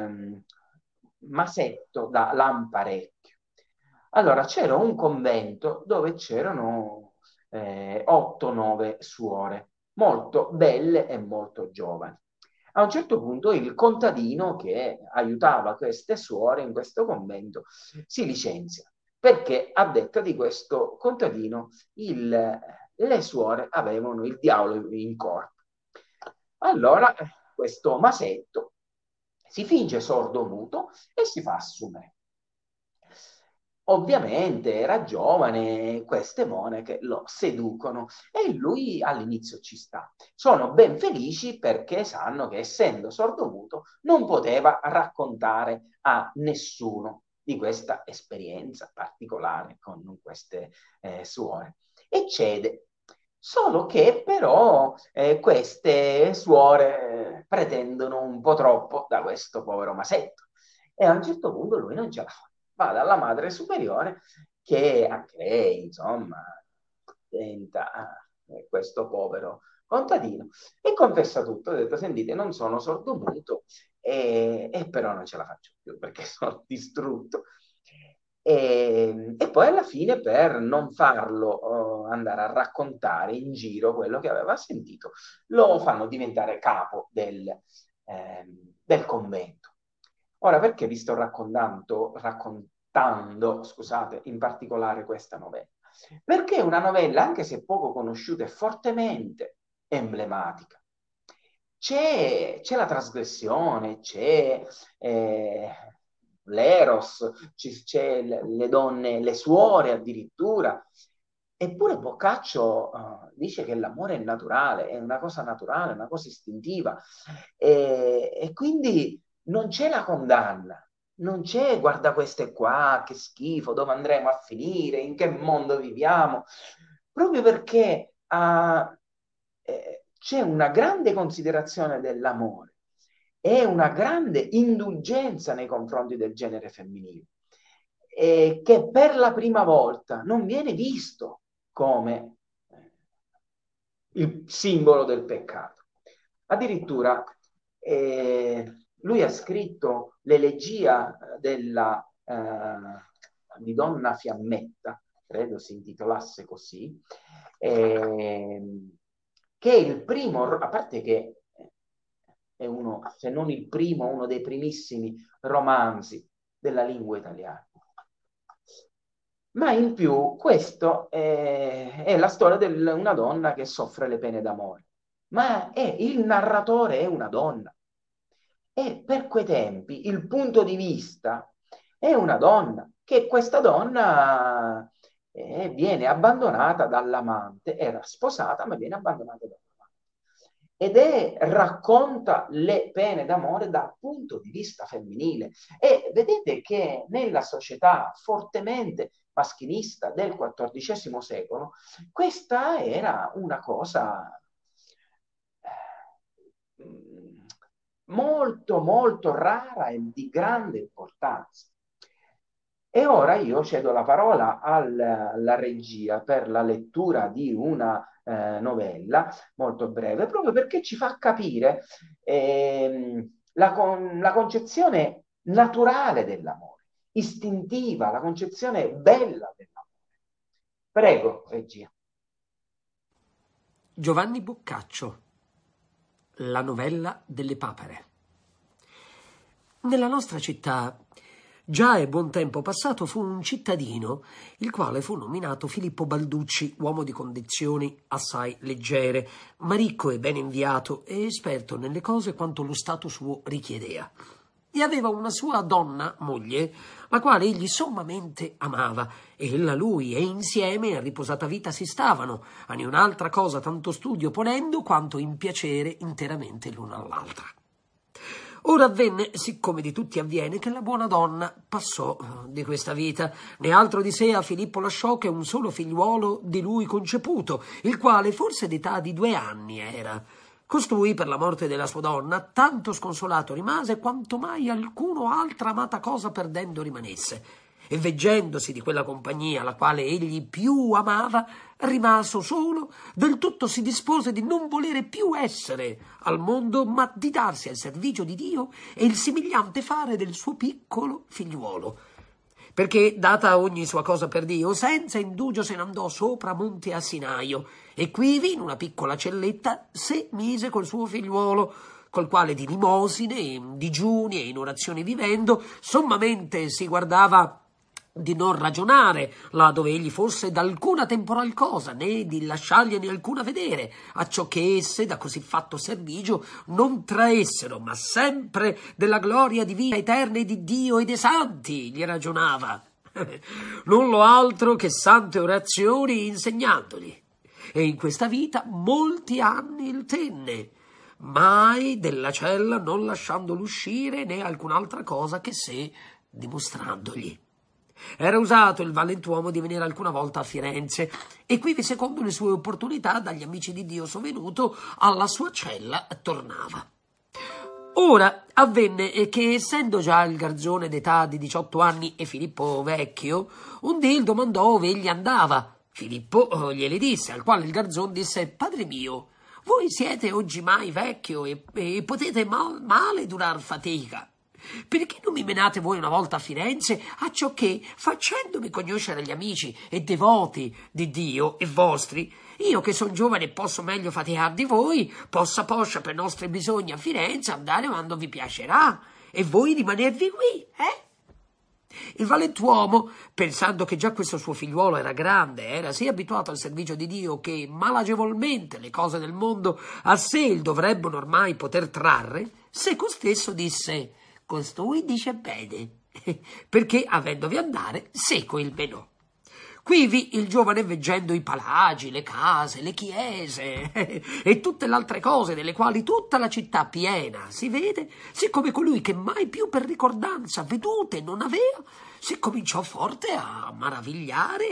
S2: Masetto da Lamparecchio. Allora, c'era un convento dove c'erano 8-9 suore, molto belle e molto giovani. A un certo punto il contadino che aiutava queste suore in questo convento si licenzia perché a detta di questo contadino le suore avevano il diavolo in corpo. Allora questo Masetto si finge sordo muto e si fa assumere. Ovviamente era giovane, queste monache lo seducono e lui all'inizio ci sta. Sono ben felici perché sanno che essendo sordomuto non poteva raccontare a nessuno di questa esperienza particolare con queste suore. E cede. Solo che però queste suore pretendono un po' troppo da questo povero Masetto e a un certo punto lui non ce la fa. Va dalla madre superiore che anche lei, insomma, tenta questo povero contadino e confessa tutto. Ha detto, sentite, non sono sordomuto e però non ce la faccio più perché sono distrutto. E poi alla fine, per non farlo andare a raccontare in giro quello che aveva sentito, lo fanno diventare capo del convento. Ora, perché vi sto raccontando, scusate, in particolare questa novella? Perché è una novella, anche se poco conosciuta, è fortemente emblematica. C'è la trasgressione, c'è l'eros, c'è le donne, le suore addirittura. Eppure Boccaccio dice che l'amore è naturale, è una cosa naturale, una cosa istintiva. E quindi non c'è la condanna, non c'è guarda queste qua, che schifo, dove andremo a finire, in che mondo viviamo, proprio perché c'è una grande considerazione dell'amore e una grande indulgenza nei confronti del genere femminile, che per la prima volta non viene visto come il simbolo del peccato. Addirittura lui ha scritto l'elegia di Donna Fiammetta, credo si intitolasse così, che è il primo, a parte che è uno, se non il primo, uno dei primissimi romanzi della lingua italiana. Ma in più, questo è la storia di una donna che soffre le pene d'amore. Ma il narratore è una donna. E per quei tempi il punto di vista è una donna, che questa donna viene abbandonata dall'amante, era sposata ma viene abbandonata dall'amante. Ed racconta le pene d'amore dal punto di vista femminile. E vedete che nella società fortemente maschilista del XIV secolo, questa era una cosa molto, molto rara e di grande importanza. E ora io cedo la parola alla regia per la lettura di una novella molto breve, proprio perché ci fa capire la concezione naturale dell'amore, istintiva, la concezione bella dell'amore. Prego, regia.
S3: Giovanni Boccaccio, la novella delle papere. Nella nostra città, già è buon tempo passato, fu un cittadino, il quale fu nominato Filippo Balducci, uomo di condizioni assai leggere, ma ricco e ben inviato e esperto nelle cose quanto lo stato suo richiedea. E aveva una sua donna, moglie, la quale egli sommamente amava. Ella lui e insieme a riposata vita si stavano, a niun'altra cosa tanto studio ponendo quanto in piacere interamente l'una all'altra. Ora avvenne, siccome di tutti avviene, che la buona donna passò di questa vita, né altro di sé a Filippo lasciò che un solo figliuolo di lui conceputo, il quale forse d'età di 2 anni era. Costui, per la morte della sua donna, tanto sconsolato rimase quanto mai alcuno altra amata cosa perdendo rimanesse, e veggendosi di quella compagnia la quale egli più amava, rimaso solo, del tutto si dispose di non volere più essere al mondo, ma di darsi al servigio di Dio e il simigliante fare del suo piccolo figliuolo. Perché, data ogni sua cosa per Dio, senza indugio se n'andò sopra monte Asinaio, e quivi, in una piccola celletta, se mise col suo figliuolo, col quale di limosine, in digiuni e in orazioni vivendo, sommamente si guardava di non ragionare là dove egli fosse d'alcuna temporal cosa, né di lasciargliene alcuna vedere, acciò che esse da così fatto servigio non traessero, ma sempre della gloria di vita eterna e di Dio e dei santi gli ragionava, non lo altro che sante orazioni insegnandogli. E in questa vita molti anni il tenne, mai della cella non lasciandolo uscire né alcun'altra cosa che sé dimostrandogli. Era usato il valentuomo di venire alcuna volta a Firenze e quivi secondo le sue opportunità dagli amici di Dio sovenuto alla sua cella tornava. Ora avvenne che, essendo già il garzone d'età di 18 anni e Filippo vecchio, un dì il domandò ove egli andava. Filippo gliele disse, al quale il garzon disse: «Padre mio, voi siete oggimai vecchio e potete male durar fatica. Perché non mi menate voi una volta a Firenze, acciò che, facendomi conoscere gli amici e devoti di Dio e vostri, io che son giovane e posso meglio faticar di voi, possa poscia per nostri bisogni a Firenze andare quando vi piacerà e voi rimanervi qui, eh?» Il valentuomo, pensando che già questo suo figliuolo era grande, era sì abituato al servigio di Dio che malagevolmente le cose del mondo a sé il dovrebbero ormai poter trarre, seco stesso disse: «Costui dice bene, perché avendovi andare seco il menò». Quivi il giovane, veggendo i palagi, le case, le chiese e tutte le altre cose delle quali tutta la città piena si vede, siccome colui che mai più per ricordanza vedute non avea, si cominciò forte a maravigliare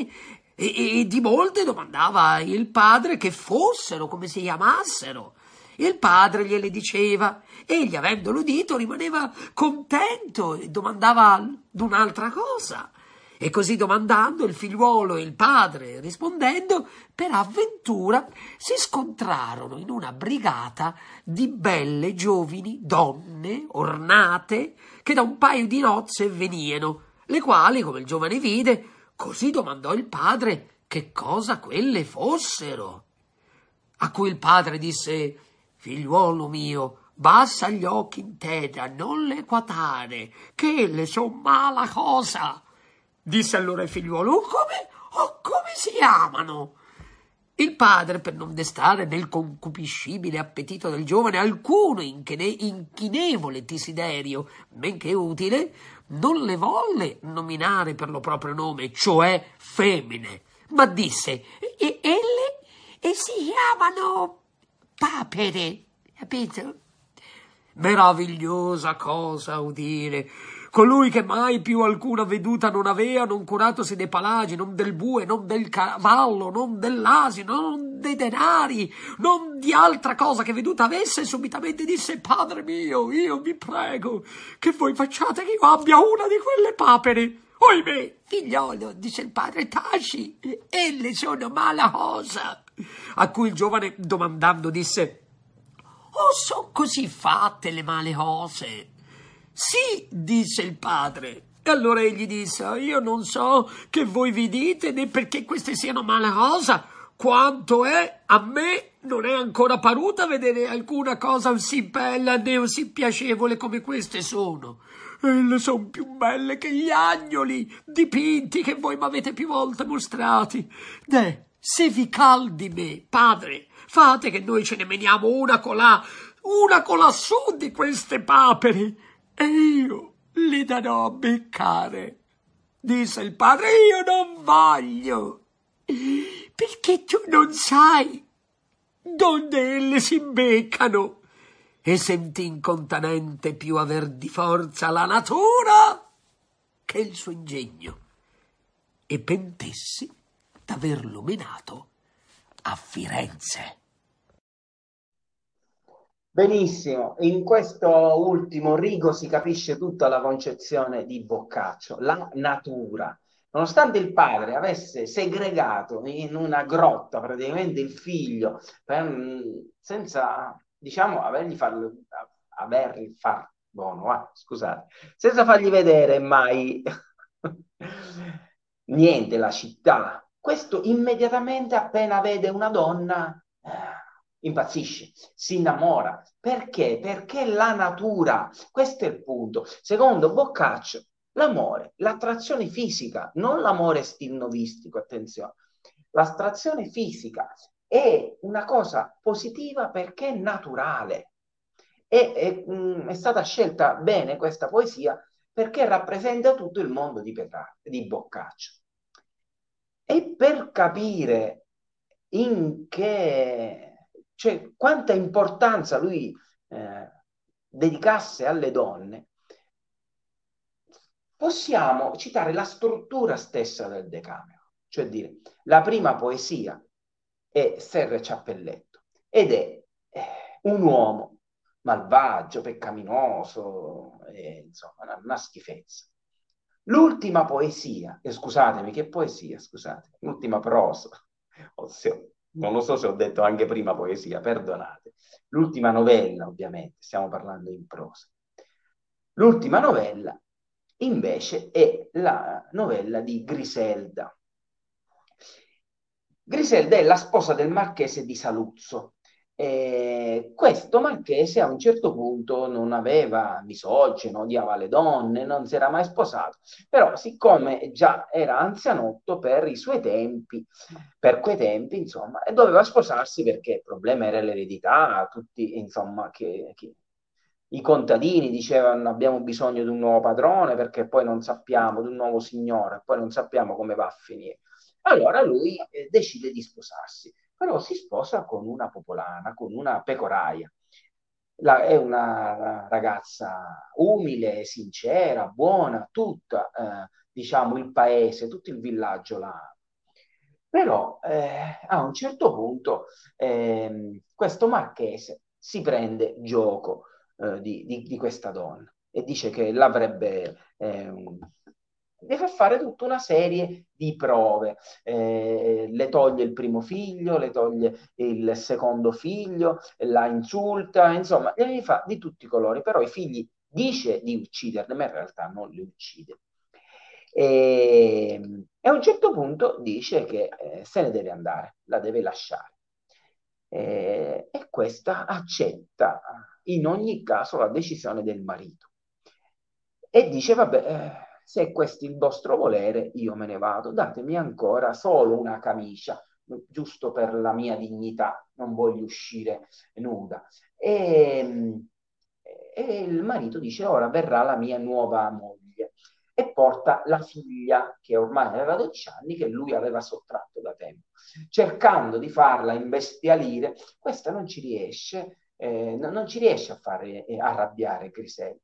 S3: e di molte domandava il padre che fossero, come si chiamassero. Il padre gliele diceva, egli avendolo udito rimaneva contento e domandava d'un'altra cosa. E così domandando, il figliuolo e il padre rispondendo, per avventura si scontrarono in una brigata di belle giovani donne ornate che da un paio di nozze venieno, le quali, come il giovane vide, così domandò il padre che cosa quelle fossero. A cui il padre disse: «Figliuolo mio, bassa gli occhi in terra, non le guatare, che le son mala cosa». Disse allora il figliuolo: come si chiamano?» Il padre, per non destare nel concupiscibile appetito del giovane alcuno inchinevole desiderio, men che utile, non le volle nominare per lo proprio nome, cioè femmine, ma disse: «Elle si chiamano papere», capito? Meravigliosa cosa udire colui che mai più alcuna veduta non avea, non curatosi dei palagi, non del bue, non del cavallo, non dell'asino, non dei denari, non di altra cosa che veduta avesse, subitamente disse: Padre mio, io vi prego che voi facciate che io abbia una di quelle papere. Oimè, figliolo, dice il padre, taci, elle sono mala cosa. A cui il giovane, domandando, disse: Oh, son così fatte le male cose? Sì, disse il padre. E allora egli disse: Io non so che voi vi dite né perché queste siano male cosa, quanto è a me non è ancora paruta vedere alcuna cosa sì bella né sì piacevole come queste sono. Elle son più belle che gli agnoli dipinti che voi m'avete più volte mostrati. Deh, se vi caldi me, padre, fate che noi ce ne meniamo una colassù di queste papere, e io le darò a beccare. Disse il padre: Io non voglio, perché tu non sai donde elle si beccano. E sentì incontanente più aver di forza la natura che il suo ingegno, e pentessi d'averlo menato a Firenze.
S2: Benissimo, in questo ultimo rigo si capisce tutta la concezione di Boccaccio, la natura. Nonostante il padre avesse segregato in una grotta praticamente il figlio senza, diciamo, scusate, senza fargli vedere mai niente, la città, questo immediatamente appena vede una donna impazzisce, si innamora. Perché? Perché la natura, questo è il punto. Secondo Boccaccio, l'amore, l'attrazione fisica, non l'amore stilnovistico, attenzione, l'attrazione fisica è una cosa positiva perché è naturale. È stata scelta bene questa poesia perché rappresenta tutto il mondo di Boccaccio. E per capire cioè, quanta importanza lui dedicasse alle donne, possiamo citare la struttura stessa del Decameron, cioè dire, la prima poesia è Serre Ciappelletto ed è un uomo malvagio, peccaminoso, insomma, una schifezza. L'ultima poesia, scusatemi, che poesia, scusate, l'ultima prosa, non lo so se ho detto anche prima poesia, perdonate. L'ultima novella, ovviamente, stiamo parlando in prosa. L'ultima novella, invece, è la novella di Griselda. Griselda è la sposa del marchese di Saluzzo. Questo marchese a un certo punto non aveva misogino, odiava le donne, non si era mai sposato, però siccome già era anzianotto per i suoi tempi, per quei tempi, insomma, e doveva sposarsi perché il problema era l'eredità, tutti, insomma, che i contadini dicevano abbiamo bisogno di un nuovo padrone perché poi non sappiamo, di un nuovo signore, poi non sappiamo come va a finire. Allora lui decide di sposarsi, però si sposa con una popolana, con una pecoraia. È una ragazza umile, sincera, buona, tutta, diciamo, il paese, tutto il villaggio la. Però a un certo punto questo marchese si prende gioco di questa donna e dice che l'avrebbe le fa fare tutta una serie di prove, le toglie il primo figlio, le toglie il secondo figlio, la insulta, insomma, glieli fa di tutti i colori, però i figli dice di ucciderli, ma in realtà non li uccide. E a un certo punto dice che se ne deve andare, la deve lasciare. E questa accetta in ogni caso la decisione del marito e dice vabbè, se questo è il vostro volere io me ne vado, datemi ancora solo una camicia, giusto per la mia dignità, non voglio uscire nuda. E il marito dice ora verrà la mia nuova moglie e porta la figlia che ormai aveva 12 anni che lui aveva sottratto da tempo, cercando di farla imbestialire. Questa non ci riesce, non ci riesce a fare arrabbiare Griselda,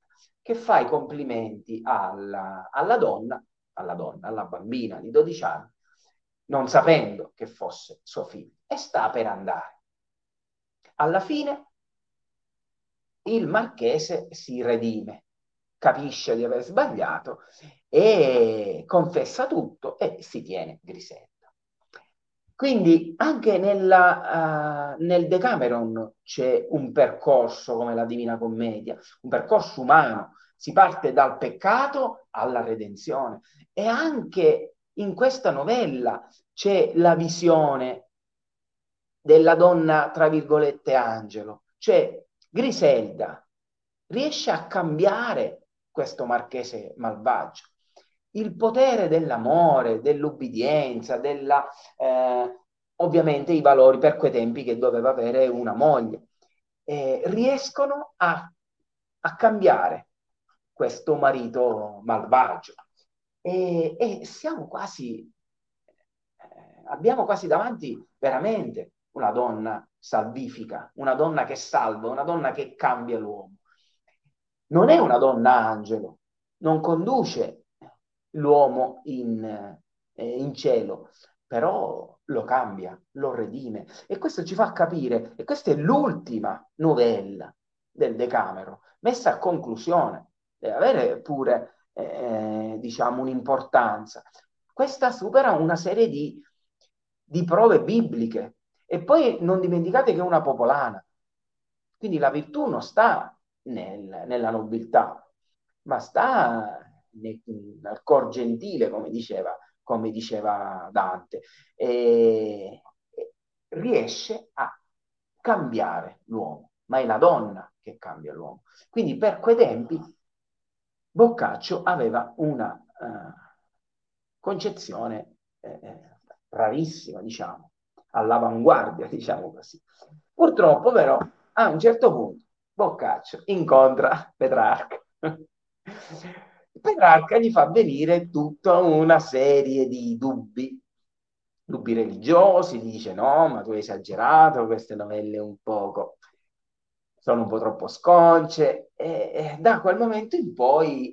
S2: che fa i complimenti alla donna, alla bambina di 12 anni, non sapendo che fosse suo figlio, e sta per andare. Alla fine il marchese si redime, capisce di aver sbagliato e confessa tutto e si tiene Griselda. Quindi anche nel Decameron c'è un percorso come la Divina Commedia, un percorso umano. Si parte dal peccato alla redenzione, e anche in questa novella c'è la visione della donna, tra virgolette, angelo, cioè Griselda riesce a cambiare questo marchese malvagio. Il potere dell'amore, dell'ubbidienza, ovviamente i valori per quei tempi che doveva avere una moglie, riescono a cambiare questo marito malvagio. E siamo quasi, abbiamo quasi davanti veramente una donna salvifica, una donna che salva, una donna che cambia l'uomo. Non è una donna angelo, non conduce l'uomo in cielo, però lo cambia, lo redime. E questo ci fa capire, e questa è l'ultima novella del Decameron, messa a conclusione, deve avere pure, diciamo, un'importanza. Questa supera una serie di prove bibliche. E poi non dimenticate che è una popolana, quindi la virtù non sta nella nobiltà, ma sta nel cor gentile, come diceva Dante, e riesce a cambiare l'uomo, ma è la donna che cambia l'uomo. Quindi per quei tempi Boccaccio aveva una concezione rarissima, diciamo, all'avanguardia, diciamo così. Purtroppo però a un certo punto Boccaccio incontra Petrarca. Petrarca gli fa venire tutta una serie di dubbi religiosi, gli dice no, ma tu hai esagerato, queste novelle sono un po' troppo sconce, e da quel momento in poi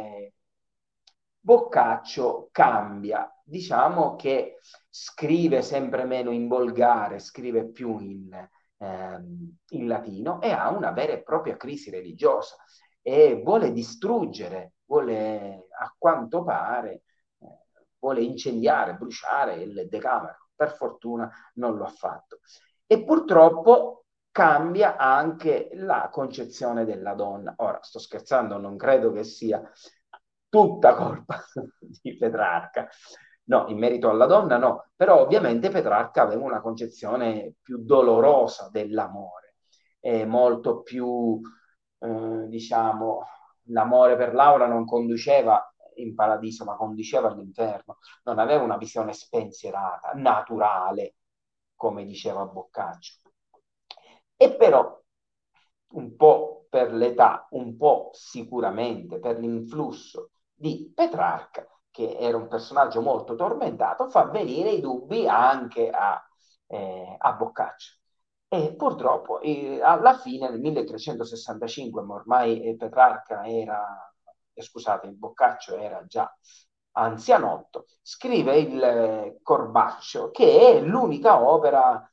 S2: Boccaccio cambia, diciamo che scrive sempre meno in volgare, scrive più in latino, e ha una vera e propria crisi religiosa e vuole distruggere, vuole, a quanto pare, vuole incendiare, bruciare il Decameron. Per fortuna non lo ha fatto. E purtroppo cambia anche la concezione della donna. Ora, sto scherzando, non credo che sia tutta colpa di Petrarca. No, in merito alla donna no, però ovviamente Petrarca aveva una concezione più dolorosa dell'amore, molto più, diciamo, l'amore per Laura non conduceva in paradiso, ma conduceva all'inferno. Non aveva una visione spensierata, naturale, come diceva Boccaccio. E però, un po' per l'età, un po' sicuramente per l'influsso di Petrarca, che era un personaggio molto tormentato, fa venire i dubbi anche a Boccaccio. E purtroppo alla fine, nel 1365, ma ormai Petrarca scusate, il Boccaccio era già anzianotto, scrive il Corbaccio, che è l'unica opera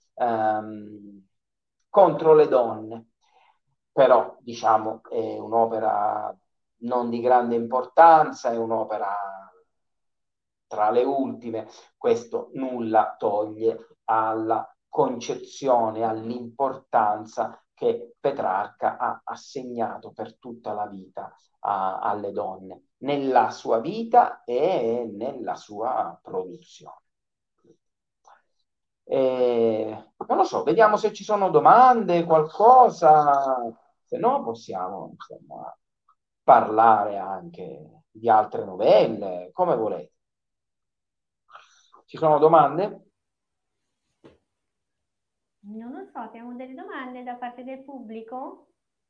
S2: contro le donne. Però, diciamo, è un'opera non di grande importanza, è un'opera tra le ultime. Questo nulla toglie alla concezione, all'importanza che Petrarca ha assegnato per tutta la vita alle donne, nella sua vita e nella sua produzione. Non lo so, vediamo se ci sono domande, qualcosa, se no possiamo, insomma, parlare anche di altre novelle, come volete. Ci sono domande?
S1: Non lo so, abbiamo delle domande da parte del pubblico?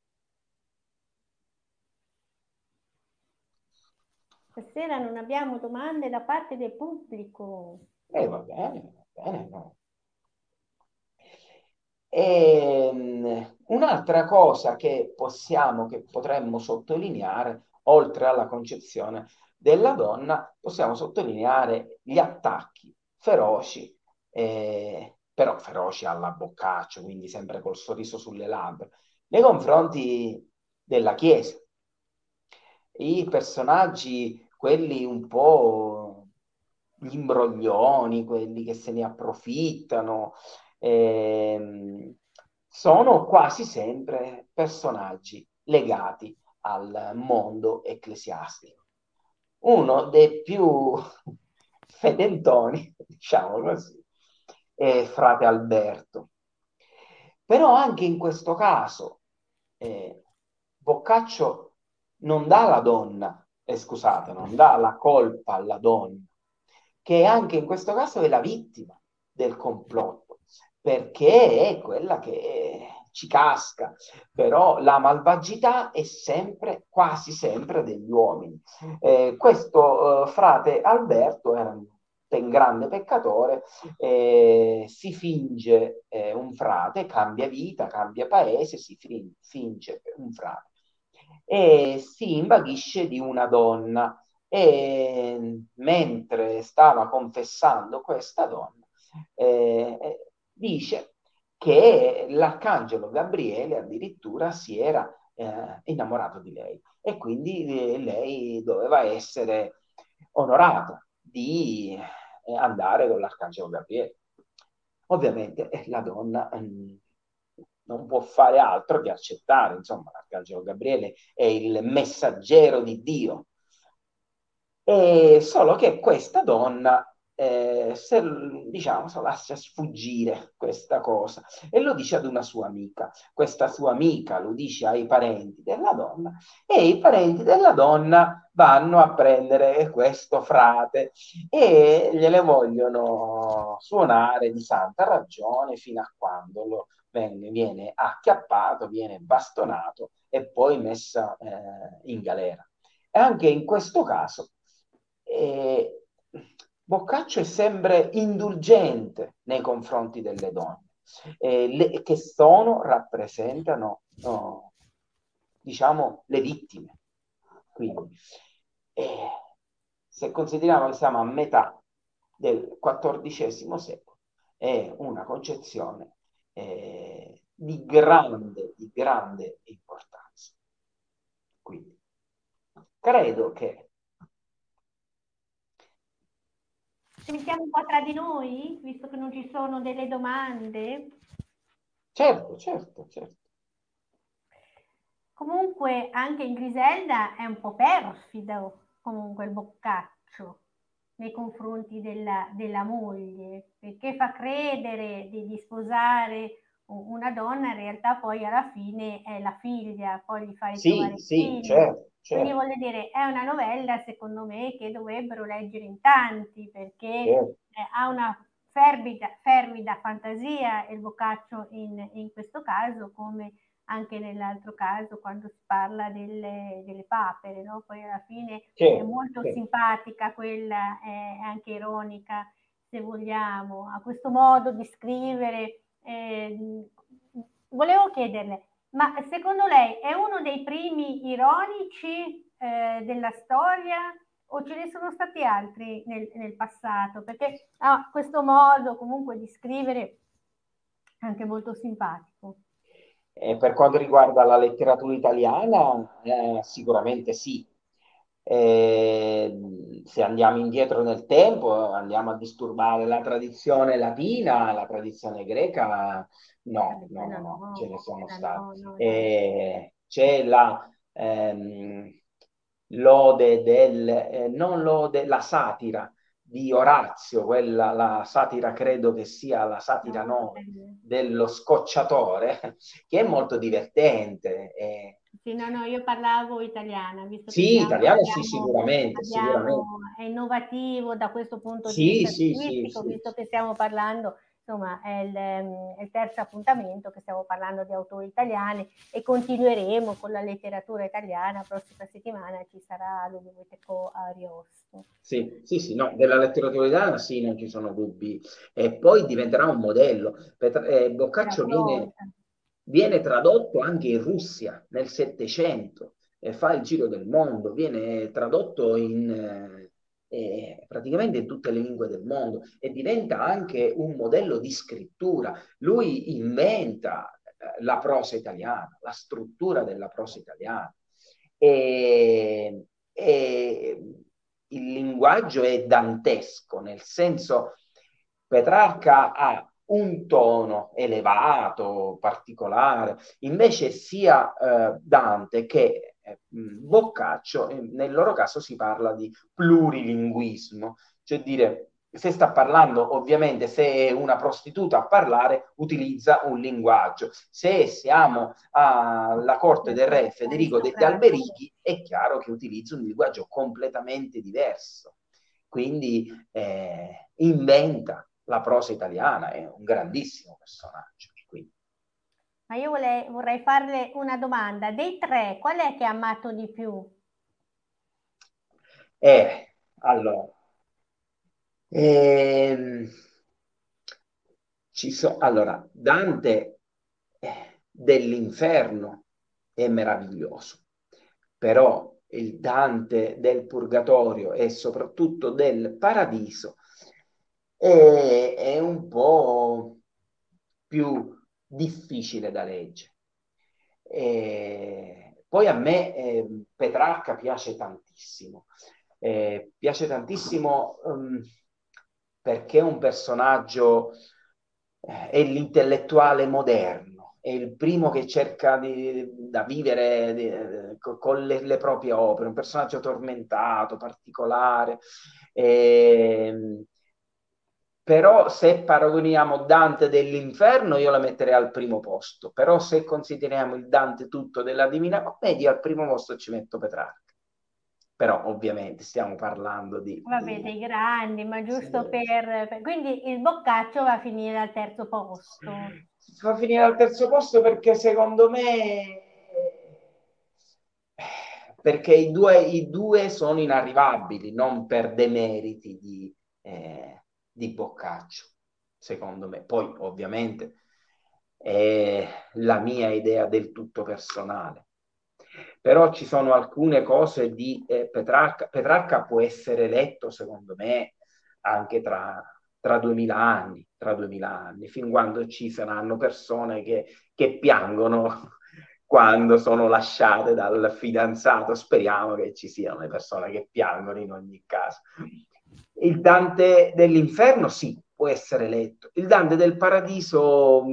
S1: Stasera non abbiamo domande da parte del pubblico.
S2: Va bene, no. Un'altra cosa che potremmo sottolineare, oltre alla concezione della donna, possiamo sottolineare gli attacchi feroci, però feroci alla Boccaccio, quindi sempre col sorriso sulle labbra, nei confronti della Chiesa. I personaggi, quelli un po' gli imbroglioni, quelli che se ne approfittano, ehm, sono quasi sempre personaggi legati al mondo ecclesiastico. Uno dei più fedentoni, diciamo così, è frate Alberto. Però anche in questo caso Boccaccio non dà la donna, scusate, non dà la colpa alla donna, che anche in questo caso è la vittima del complotto, perché è quella che ci casca, però la malvagità è sempre, quasi sempre degli uomini. Questo frate Alberto era un grande peccatore, si finge un frate, cambia vita, cambia paese, finge un frate e si invaghisce di una donna e mentre stava confessando questa donna dice che l'arcangelo Gabriele addirittura si era innamorato di lei e quindi lei doveva essere onorata di andare con l'arcangelo Gabriele. Ovviamente la donna non può fare altro che accettare, insomma, l'arcangelo Gabriele è il messaggero di Dio. Solo che questa donna diciamo, se lascia sfuggire questa cosa e lo dice ad una sua amica. Questa sua amica lo dice ai parenti della donna e i parenti della donna vanno a prendere questo frate e gliele vogliono suonare di santa ragione fino a quando viene acchiappato, viene bastonato e poi messo in galera. E anche in questo caso eh, Boccaccio è sempre indulgente nei confronti delle donne, che rappresentano, no, diciamo, le vittime. Quindi, eh, se consideriamo che siamo a metà del XIV secolo, è una concezione di grande importanza. Quindi, credo che
S1: Ci mettiamo un po' tra di noi, visto che non ci sono delle domande.
S2: certo, certo, certo.
S1: Comunque anche in Griselda è un po' perfido, comunque il Boccaccio, nei confronti della moglie, perché fa credere di sposare una donna, in realtà poi alla fine è la figlia, poi gli fa
S2: Sì,
S1: ritrovare i
S2: sì,
S1: figli.
S2: certo,
S1: Quindi
S2: certo,
S1: voglio dire, è una novella secondo me che dovrebbero leggere in tanti, perché
S2: certo.
S1: ha una fervida fantasia il Boccaccio in questo caso, come anche nell'altro caso quando si parla delle papere, no? Poi alla fine è
S2: Certo,
S1: molto
S2: certo.
S1: simpatica quella, è anche ironica se vogliamo, ha questo modo di scrivere. Volevo chiederle, ma secondo lei è uno dei primi ironici della storia o ce ne sono stati altri nel passato? Perché ha questo modo comunque di scrivere anche molto simpatico.
S2: Per quanto riguarda la letteratura italiana, sicuramente sì. Se andiamo indietro nel tempo, andiamo a disturbare la tradizione latina, la tradizione greca, no, no, no,
S1: Quella
S2: no, ce
S1: no,
S2: ne sono
S1: quella
S2: stati.
S1: no, no, no.
S2: C'è la lode non lode, la satira di Orazio, quella, la satira credo che sia la satira
S1: No,
S2: no, dello scocciatore, che è molto divertente.
S1: sì, no, no, io parlavo italiana, visto che
S2: Sì,
S1: siamo,
S2: italiano sì, sicuramente, sicuramente.
S1: è innovativo da questo punto di
S2: Sì,
S1: vista
S2: sì, sì,
S1: linguistico,
S2: sì.
S1: visto che stiamo parlando insomma è il terzo appuntamento che stiamo parlando di autori italiani e continueremo con la letteratura italiana. La prossima settimana ci sarà Ludovico Ariosto.
S2: Sì, sì, sì, no, della letteratura italiana sì, non ci sono dubbi. E poi diventerà un modello. Boccaccio viene tradotto anche in Russia nel Settecento e fa il giro del mondo, viene tradotto praticamente in tutte le lingue del mondo e diventa anche un modello di scrittura. Lui inventa la prosa italiana, la struttura della prosa italiana. E il linguaggio è dantesco, nel senso Petrarca ha un tono elevato, particolare, invece sia Dante che Boccaccio, nel loro caso si parla di plurilinguismo, cioè dire se sta parlando, ovviamente, se è una prostituta a parlare, utilizza un linguaggio. Se siamo alla corte del re Federico degli Alberighi, è chiaro che utilizza un linguaggio completamente diverso. Quindi inventa la prosa italiana, è un grandissimo personaggio. Quindi.
S1: Ma io vorrei farle una domanda. Dei tre, qual è che ha amato di più?
S2: Allora, ehm, allora, Dante dell'inferno è meraviglioso, però il Dante del purgatorio e soprattutto del paradiso è un po' più difficile da leggere. Poi a me Petrarca piace tantissimo perché è un personaggio, è l'intellettuale moderno, è il primo che cerca da vivere con le proprie opere, un personaggio tormentato, particolare. Però se paragoniamo Dante dell'Inferno io la metterei al primo posto, però se consideriamo il Dante tutto della Divina Commedia al primo posto ci metto Petrarca. Però ovviamente stiamo parlando di...
S1: Vabbè, dei grandi, ma giusto quindi il Boccaccio va a finire al terzo posto.
S2: Fa finire al terzo posto perché secondo me... Perché i due sono inarrivabili, non per demeriti di Boccaccio, secondo me. Poi ovviamente è la mia idea del tutto personale. Però ci sono alcune cose di Petrarca. Petrarca può essere letto, secondo me, anche tra 2000 anni, fin quando ci saranno persone che piangono quando sono lasciate dal fidanzato. Speriamo che ci siano le persone che piangono in ogni caso. Il Dante dell'inferno sì, può essere letto. Il Dante del paradiso...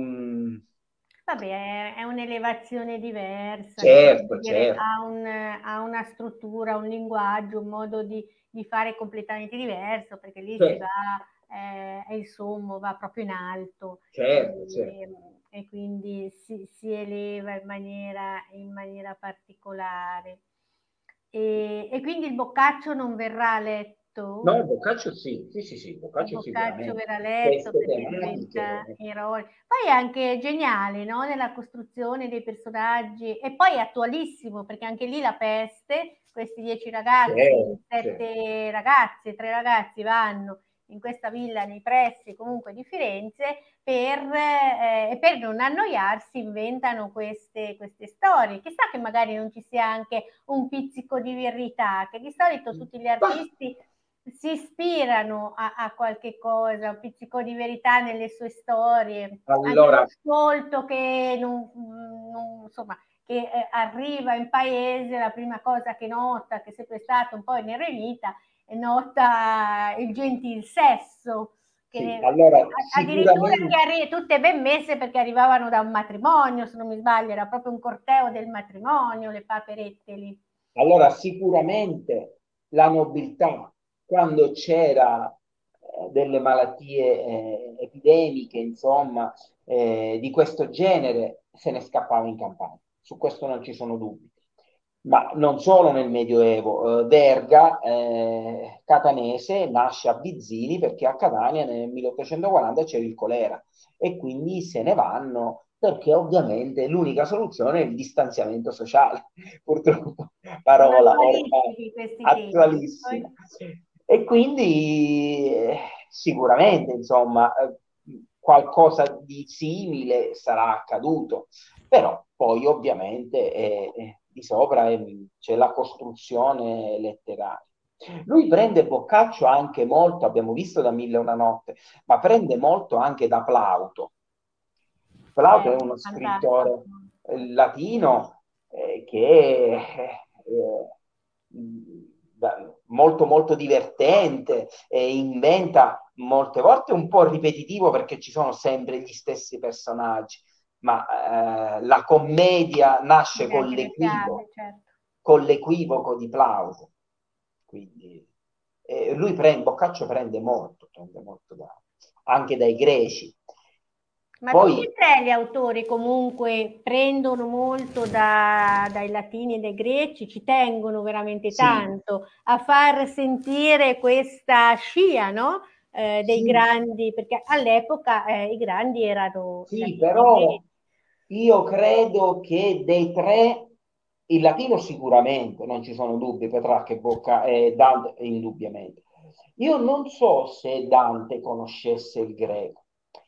S1: Vabbè, è un'elevazione diversa,
S2: certo,
S1: dire,
S2: certo.
S1: ha una struttura, un linguaggio, un modo di fare completamente diverso, perché lì si
S2: Certo.
S1: va, è il sommo, va proprio in alto.
S2: Certo, certo.
S1: E quindi si eleva in maniera particolare. E quindi il Boccaccio non verrà letto?
S2: No, Boccaccio sì, sì, sì, sì,
S1: Il
S2: Boccaccio
S1: Boccaccio
S2: sicuramente.
S1: verrà letto
S2: Queste
S1: perché diventa
S2: tematiche,
S1: eroe. Poi è anche geniale, no? Nella costruzione dei personaggi e poi è attualissimo perché anche lì la peste, questi 10 ragazzi,
S2: certo, certo.
S1: 7 ragazzi, 3 ragazzi vanno in questa villa nei pressi comunque di Firenze per non annoiarsi inventano queste storie. Chissà che magari non ci sia anche un pizzico di verità, che di solito tutti gli
S2: Bah,
S1: artisti si ispirano a qualche cosa, un pizzico di verità nelle sue storie, anche lo
S2: allora,
S1: scolto che insomma, che arriva in paese, la prima cosa che nota, che è sempre stato un po' ineremita, nota il gentil sesso,
S2: sì,
S1: che
S2: allora
S1: addirittura
S2: sicuramente,
S1: tutte ben messe perché arrivavano da un matrimonio, se non mi sbaglio, era proprio un corteo del matrimonio, le paperette lì.
S2: allora, sicuramente la nobiltà, quando c'era delle malattie epidemiche, insomma, di questo genere, se ne scappava in campagna. Su questo non ci sono dubbi. Ma non solo nel Medioevo, Verga, catanese, nasce a Bizzini perché a Catania nel 1840 c'era il colera e quindi se ne vanno perché ovviamente l'unica soluzione è il distanziamento sociale, purtroppo
S1: Sono
S2: parola ormai
S1: attualissimi questi temi.
S2: attualissima. E quindi sicuramente, insomma, qualcosa di simile sarà accaduto, però poi ovviamente di sopra c'è la costruzione letteraria. Lui prende Boccaccio anche molto, abbiamo visto da Mille e una notte, ma prende molto anche da Plauto. Plauto è uno
S1: Fantastico.
S2: scrittore latino che molto molto divertente e inventa molte volte un po' ripetitivo perché ci sono sempre gli stessi personaggi, ma la commedia nasce
S1: Quindi anche le fiabe, certo.
S2: con l'equivoco di Plauto. Quindi Boccaccio prende molto anche dai greci.
S1: Ma tutti
S2: Poi
S1: e tre gli autori comunque prendono molto dai latini e dai greci, ci tengono veramente
S2: sì,
S1: tanto a far sentire questa scia, no? Dei
S2: sì,
S1: grandi, perché all'epoca i grandi erano i
S2: sì,
S1: latini e i
S2: però
S1: greci.
S2: io credo che dei tre, il latino sicuramente, non ci sono dubbi, Petrarca e Bocca e Dante indubbiamente. Io non so se Dante conoscesse il greco,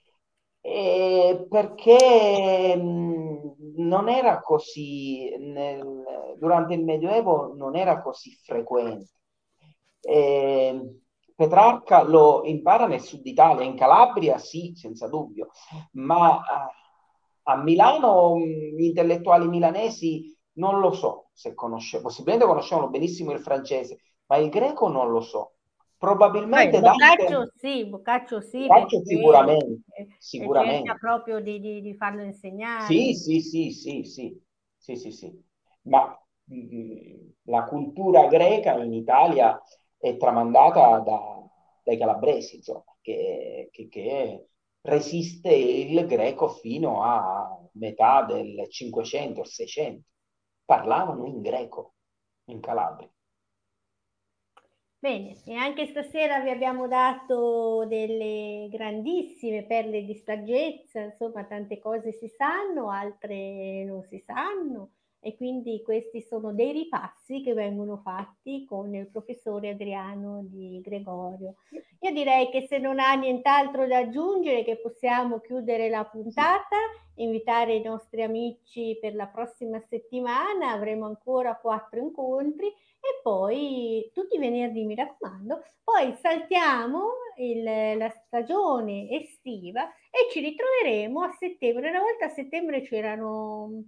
S2: perché non era così, durante il Medioevo non era così frequente. Eh, Petrarca lo impara nel sud Italia, in Calabria sì, senza dubbio, ma a Milano gli intellettuali milanesi non lo so se conoscevano, possibilmente conoscevano benissimo il francese, ma il greco non lo so. Probabilmente Dante,
S1: Boccaccio sì,
S2: Boccaccio
S1: perché
S2: sicuramente,
S1: cerca
S2: sicuramente.
S1: proprio di farlo insegnare.
S2: Sì, sì, sì, sì, sì, sì, sì, sì. Ma la cultura greca in Italia è tramandata dai calabresi, insomma, che resiste il greco fino a metà del 500, 600. Parlavano in greco in Calabria.
S1: Bene, e anche stasera vi abbiamo dato delle grandissime perle di saggezza, insomma, tante cose si sanno, altre non si sanno, e quindi questi sono dei ripassi che vengono fatti con il professore Adriano Di Gregorio. Io direi che se non ha nient'altro da aggiungere, che possiamo chiudere la
S2: Sì.
S1: puntata, invitare i nostri amici per la prossima settimana, avremo ancora 4 incontri e poi tutti i venerdì, mi raccomando, poi saltiamo la stagione estiva e ci ritroveremo a settembre. Una volta a settembre c'erano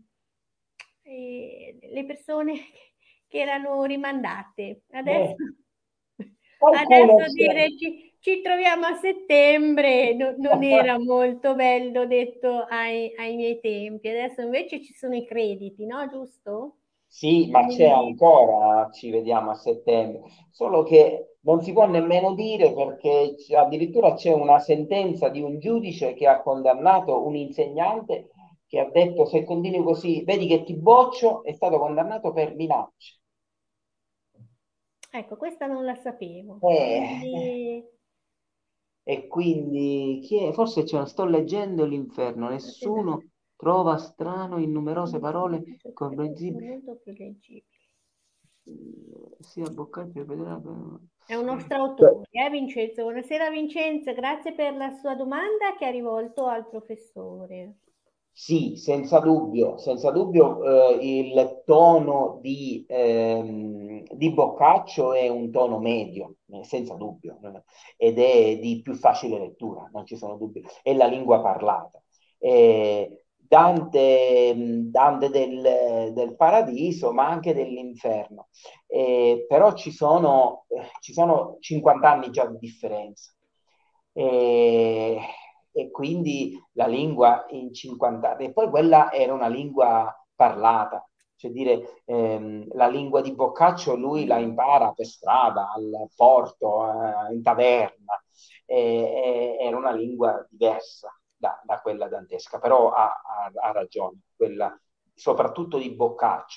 S1: le persone che erano rimandate. Adesso,
S2: Qualcuno
S1: adesso
S2: c'è.
S1: dire ci troviamo a settembre non era molto bello detto ai miei tempi. Adesso invece ci sono i crediti, no? Giusto?
S2: Sì, ma c'è
S1: Quindi
S2: ancora, ci vediamo a settembre, solo che non si può nemmeno dire perché addirittura c'è una sentenza di un giudice che ha condannato un insegnante che ha detto se continui così, vedi che ti boccio, è stato condannato per minacce.
S1: ecco, questa non la sapevo.
S2: Eh,
S1: Quindi,
S2: e quindi forse sto leggendo l'inferno, nessuno trova strano in numerose parole
S1: sono
S2: comprensibili,
S1: molto più leggibili.
S2: sia Boccaccio che Petrarca.
S1: È un nostro
S2: Beh,
S1: autore, Vincenzo. Buonasera Vincenzo, grazie per la sua domanda che ha rivolto al professore.
S2: sì, senza dubbio il tono di Boccaccio è un tono medio, senza dubbio, ed è di più facile lettura, non ci sono dubbi, è la lingua parlata. Dante del Paradiso, ma anche dell'Inferno. Però ci sono 50 anni già di differenza. E, e quindi la lingua in 50 anni, e poi quella era una lingua parlata, cioè dire la lingua di Boccaccio lui la impara per strada, al porto, in taverna, era una lingua diversa da quella dantesca, però ha ragione, quella soprattutto di Boccaccio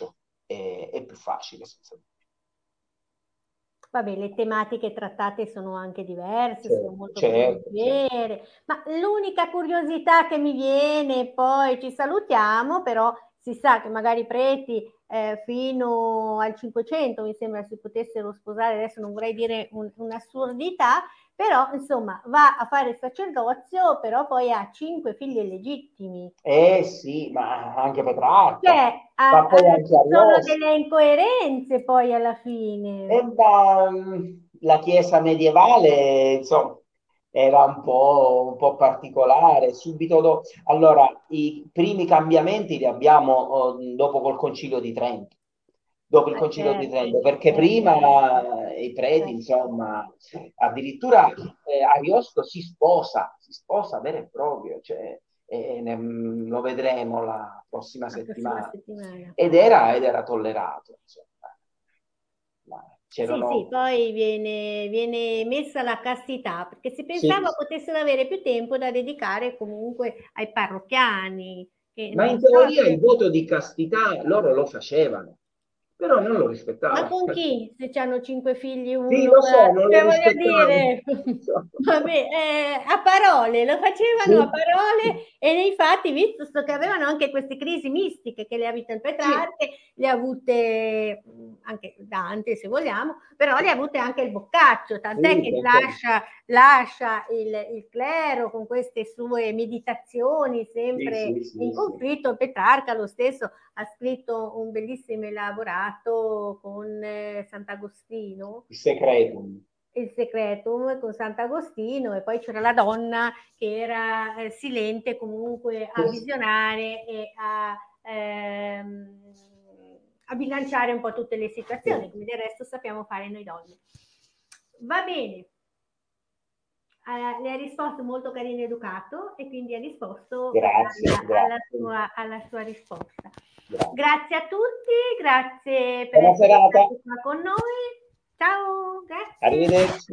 S2: è più facile. Senza...
S1: Vabbè, le tematiche trattate sono anche diverse, sono
S2: Certo,
S1: molto più
S2: certo, certo.
S1: leggere, ma l'unica curiosità che mi viene, poi ci salutiamo, però si sa che magari i preti fino al 500 mi sembra si potessero sposare, adesso non vorrei dire un'assurdità, però insomma va a fare il sacerdozio, però poi ha 5 figli illegittimi.
S2: Eh sì, ma anche Petrarca,
S1: Cioè,
S2: ma poi
S1: ci
S2: anche
S1: sono
S2: Ariosto.
S1: delle incoerenze poi alla fine.
S2: Ma, la Chiesa medievale, insomma, era un po' particolare. Allora, i primi cambiamenti li abbiamo dopo col Concilio di Trento. Dopo il Concilio di
S1: Certo,
S2: Trento, perché
S1: certo,
S2: prima i preti,
S1: certo.
S2: insomma, addirittura Ariosto si sposa vero e proprio, cioè, lo vedremo la prossima
S1: La prossima
S2: settimana.
S1: settimana.
S2: Ed era tollerato, insomma. Ma
S1: Sì, sì,
S2: c'erano...
S1: poi viene messa la castità, perché si
S2: Sì,
S1: pensava potessero avere più tempo da dedicare comunque ai parrocchiani, che
S2: ma
S1: non
S2: in
S1: so
S2: teoria il
S1: se...
S2: voto di castità loro lo facevano, però non lo
S1: Ma
S2: rispettavano.
S1: con chi? Se hanno 5 figli
S2: Sì,
S1: uno,
S2: lo so, non lo
S1: cioè voglio
S2: rispettavano.
S1: dire, vabbè, a parole, lo facevano a
S2: Sì,
S1: parole e nei fatti, visto che avevano anche queste crisi mistiche che le ha avute il
S2: sì,
S1: Petrarca, le ha avute anche Dante se vogliamo, però le ha avute anche il Boccaccio, tant'è
S2: sì,
S1: che
S2: perché...
S1: lascia il clero con queste sue meditazioni
S2: Sì,
S1: sempre
S2: sì,
S1: in
S2: sì, sì.
S1: conflitto, Petrarca lo stesso ha scritto un bellissimo elaborato con Sant'Agostino,
S2: Il secretum.
S1: il Secretum con Sant'Agostino, e poi c'era la donna che era silente comunque a
S2: Sì,
S1: visionare e a bilanciare un po' tutte le situazioni,
S2: sì.
S1: come del resto sappiamo fare noi donne. Va bene, le ha risposto molto carino e educato e quindi ha risposto
S2: Grazie, grazie,
S1: alla sua risposta.
S2: grazie.
S1: Grazie a tutti, grazie per
S2: Buona
S1: essere
S2: serata,
S1: stati qua con noi. Ciao, grazie.
S2: arrivederci.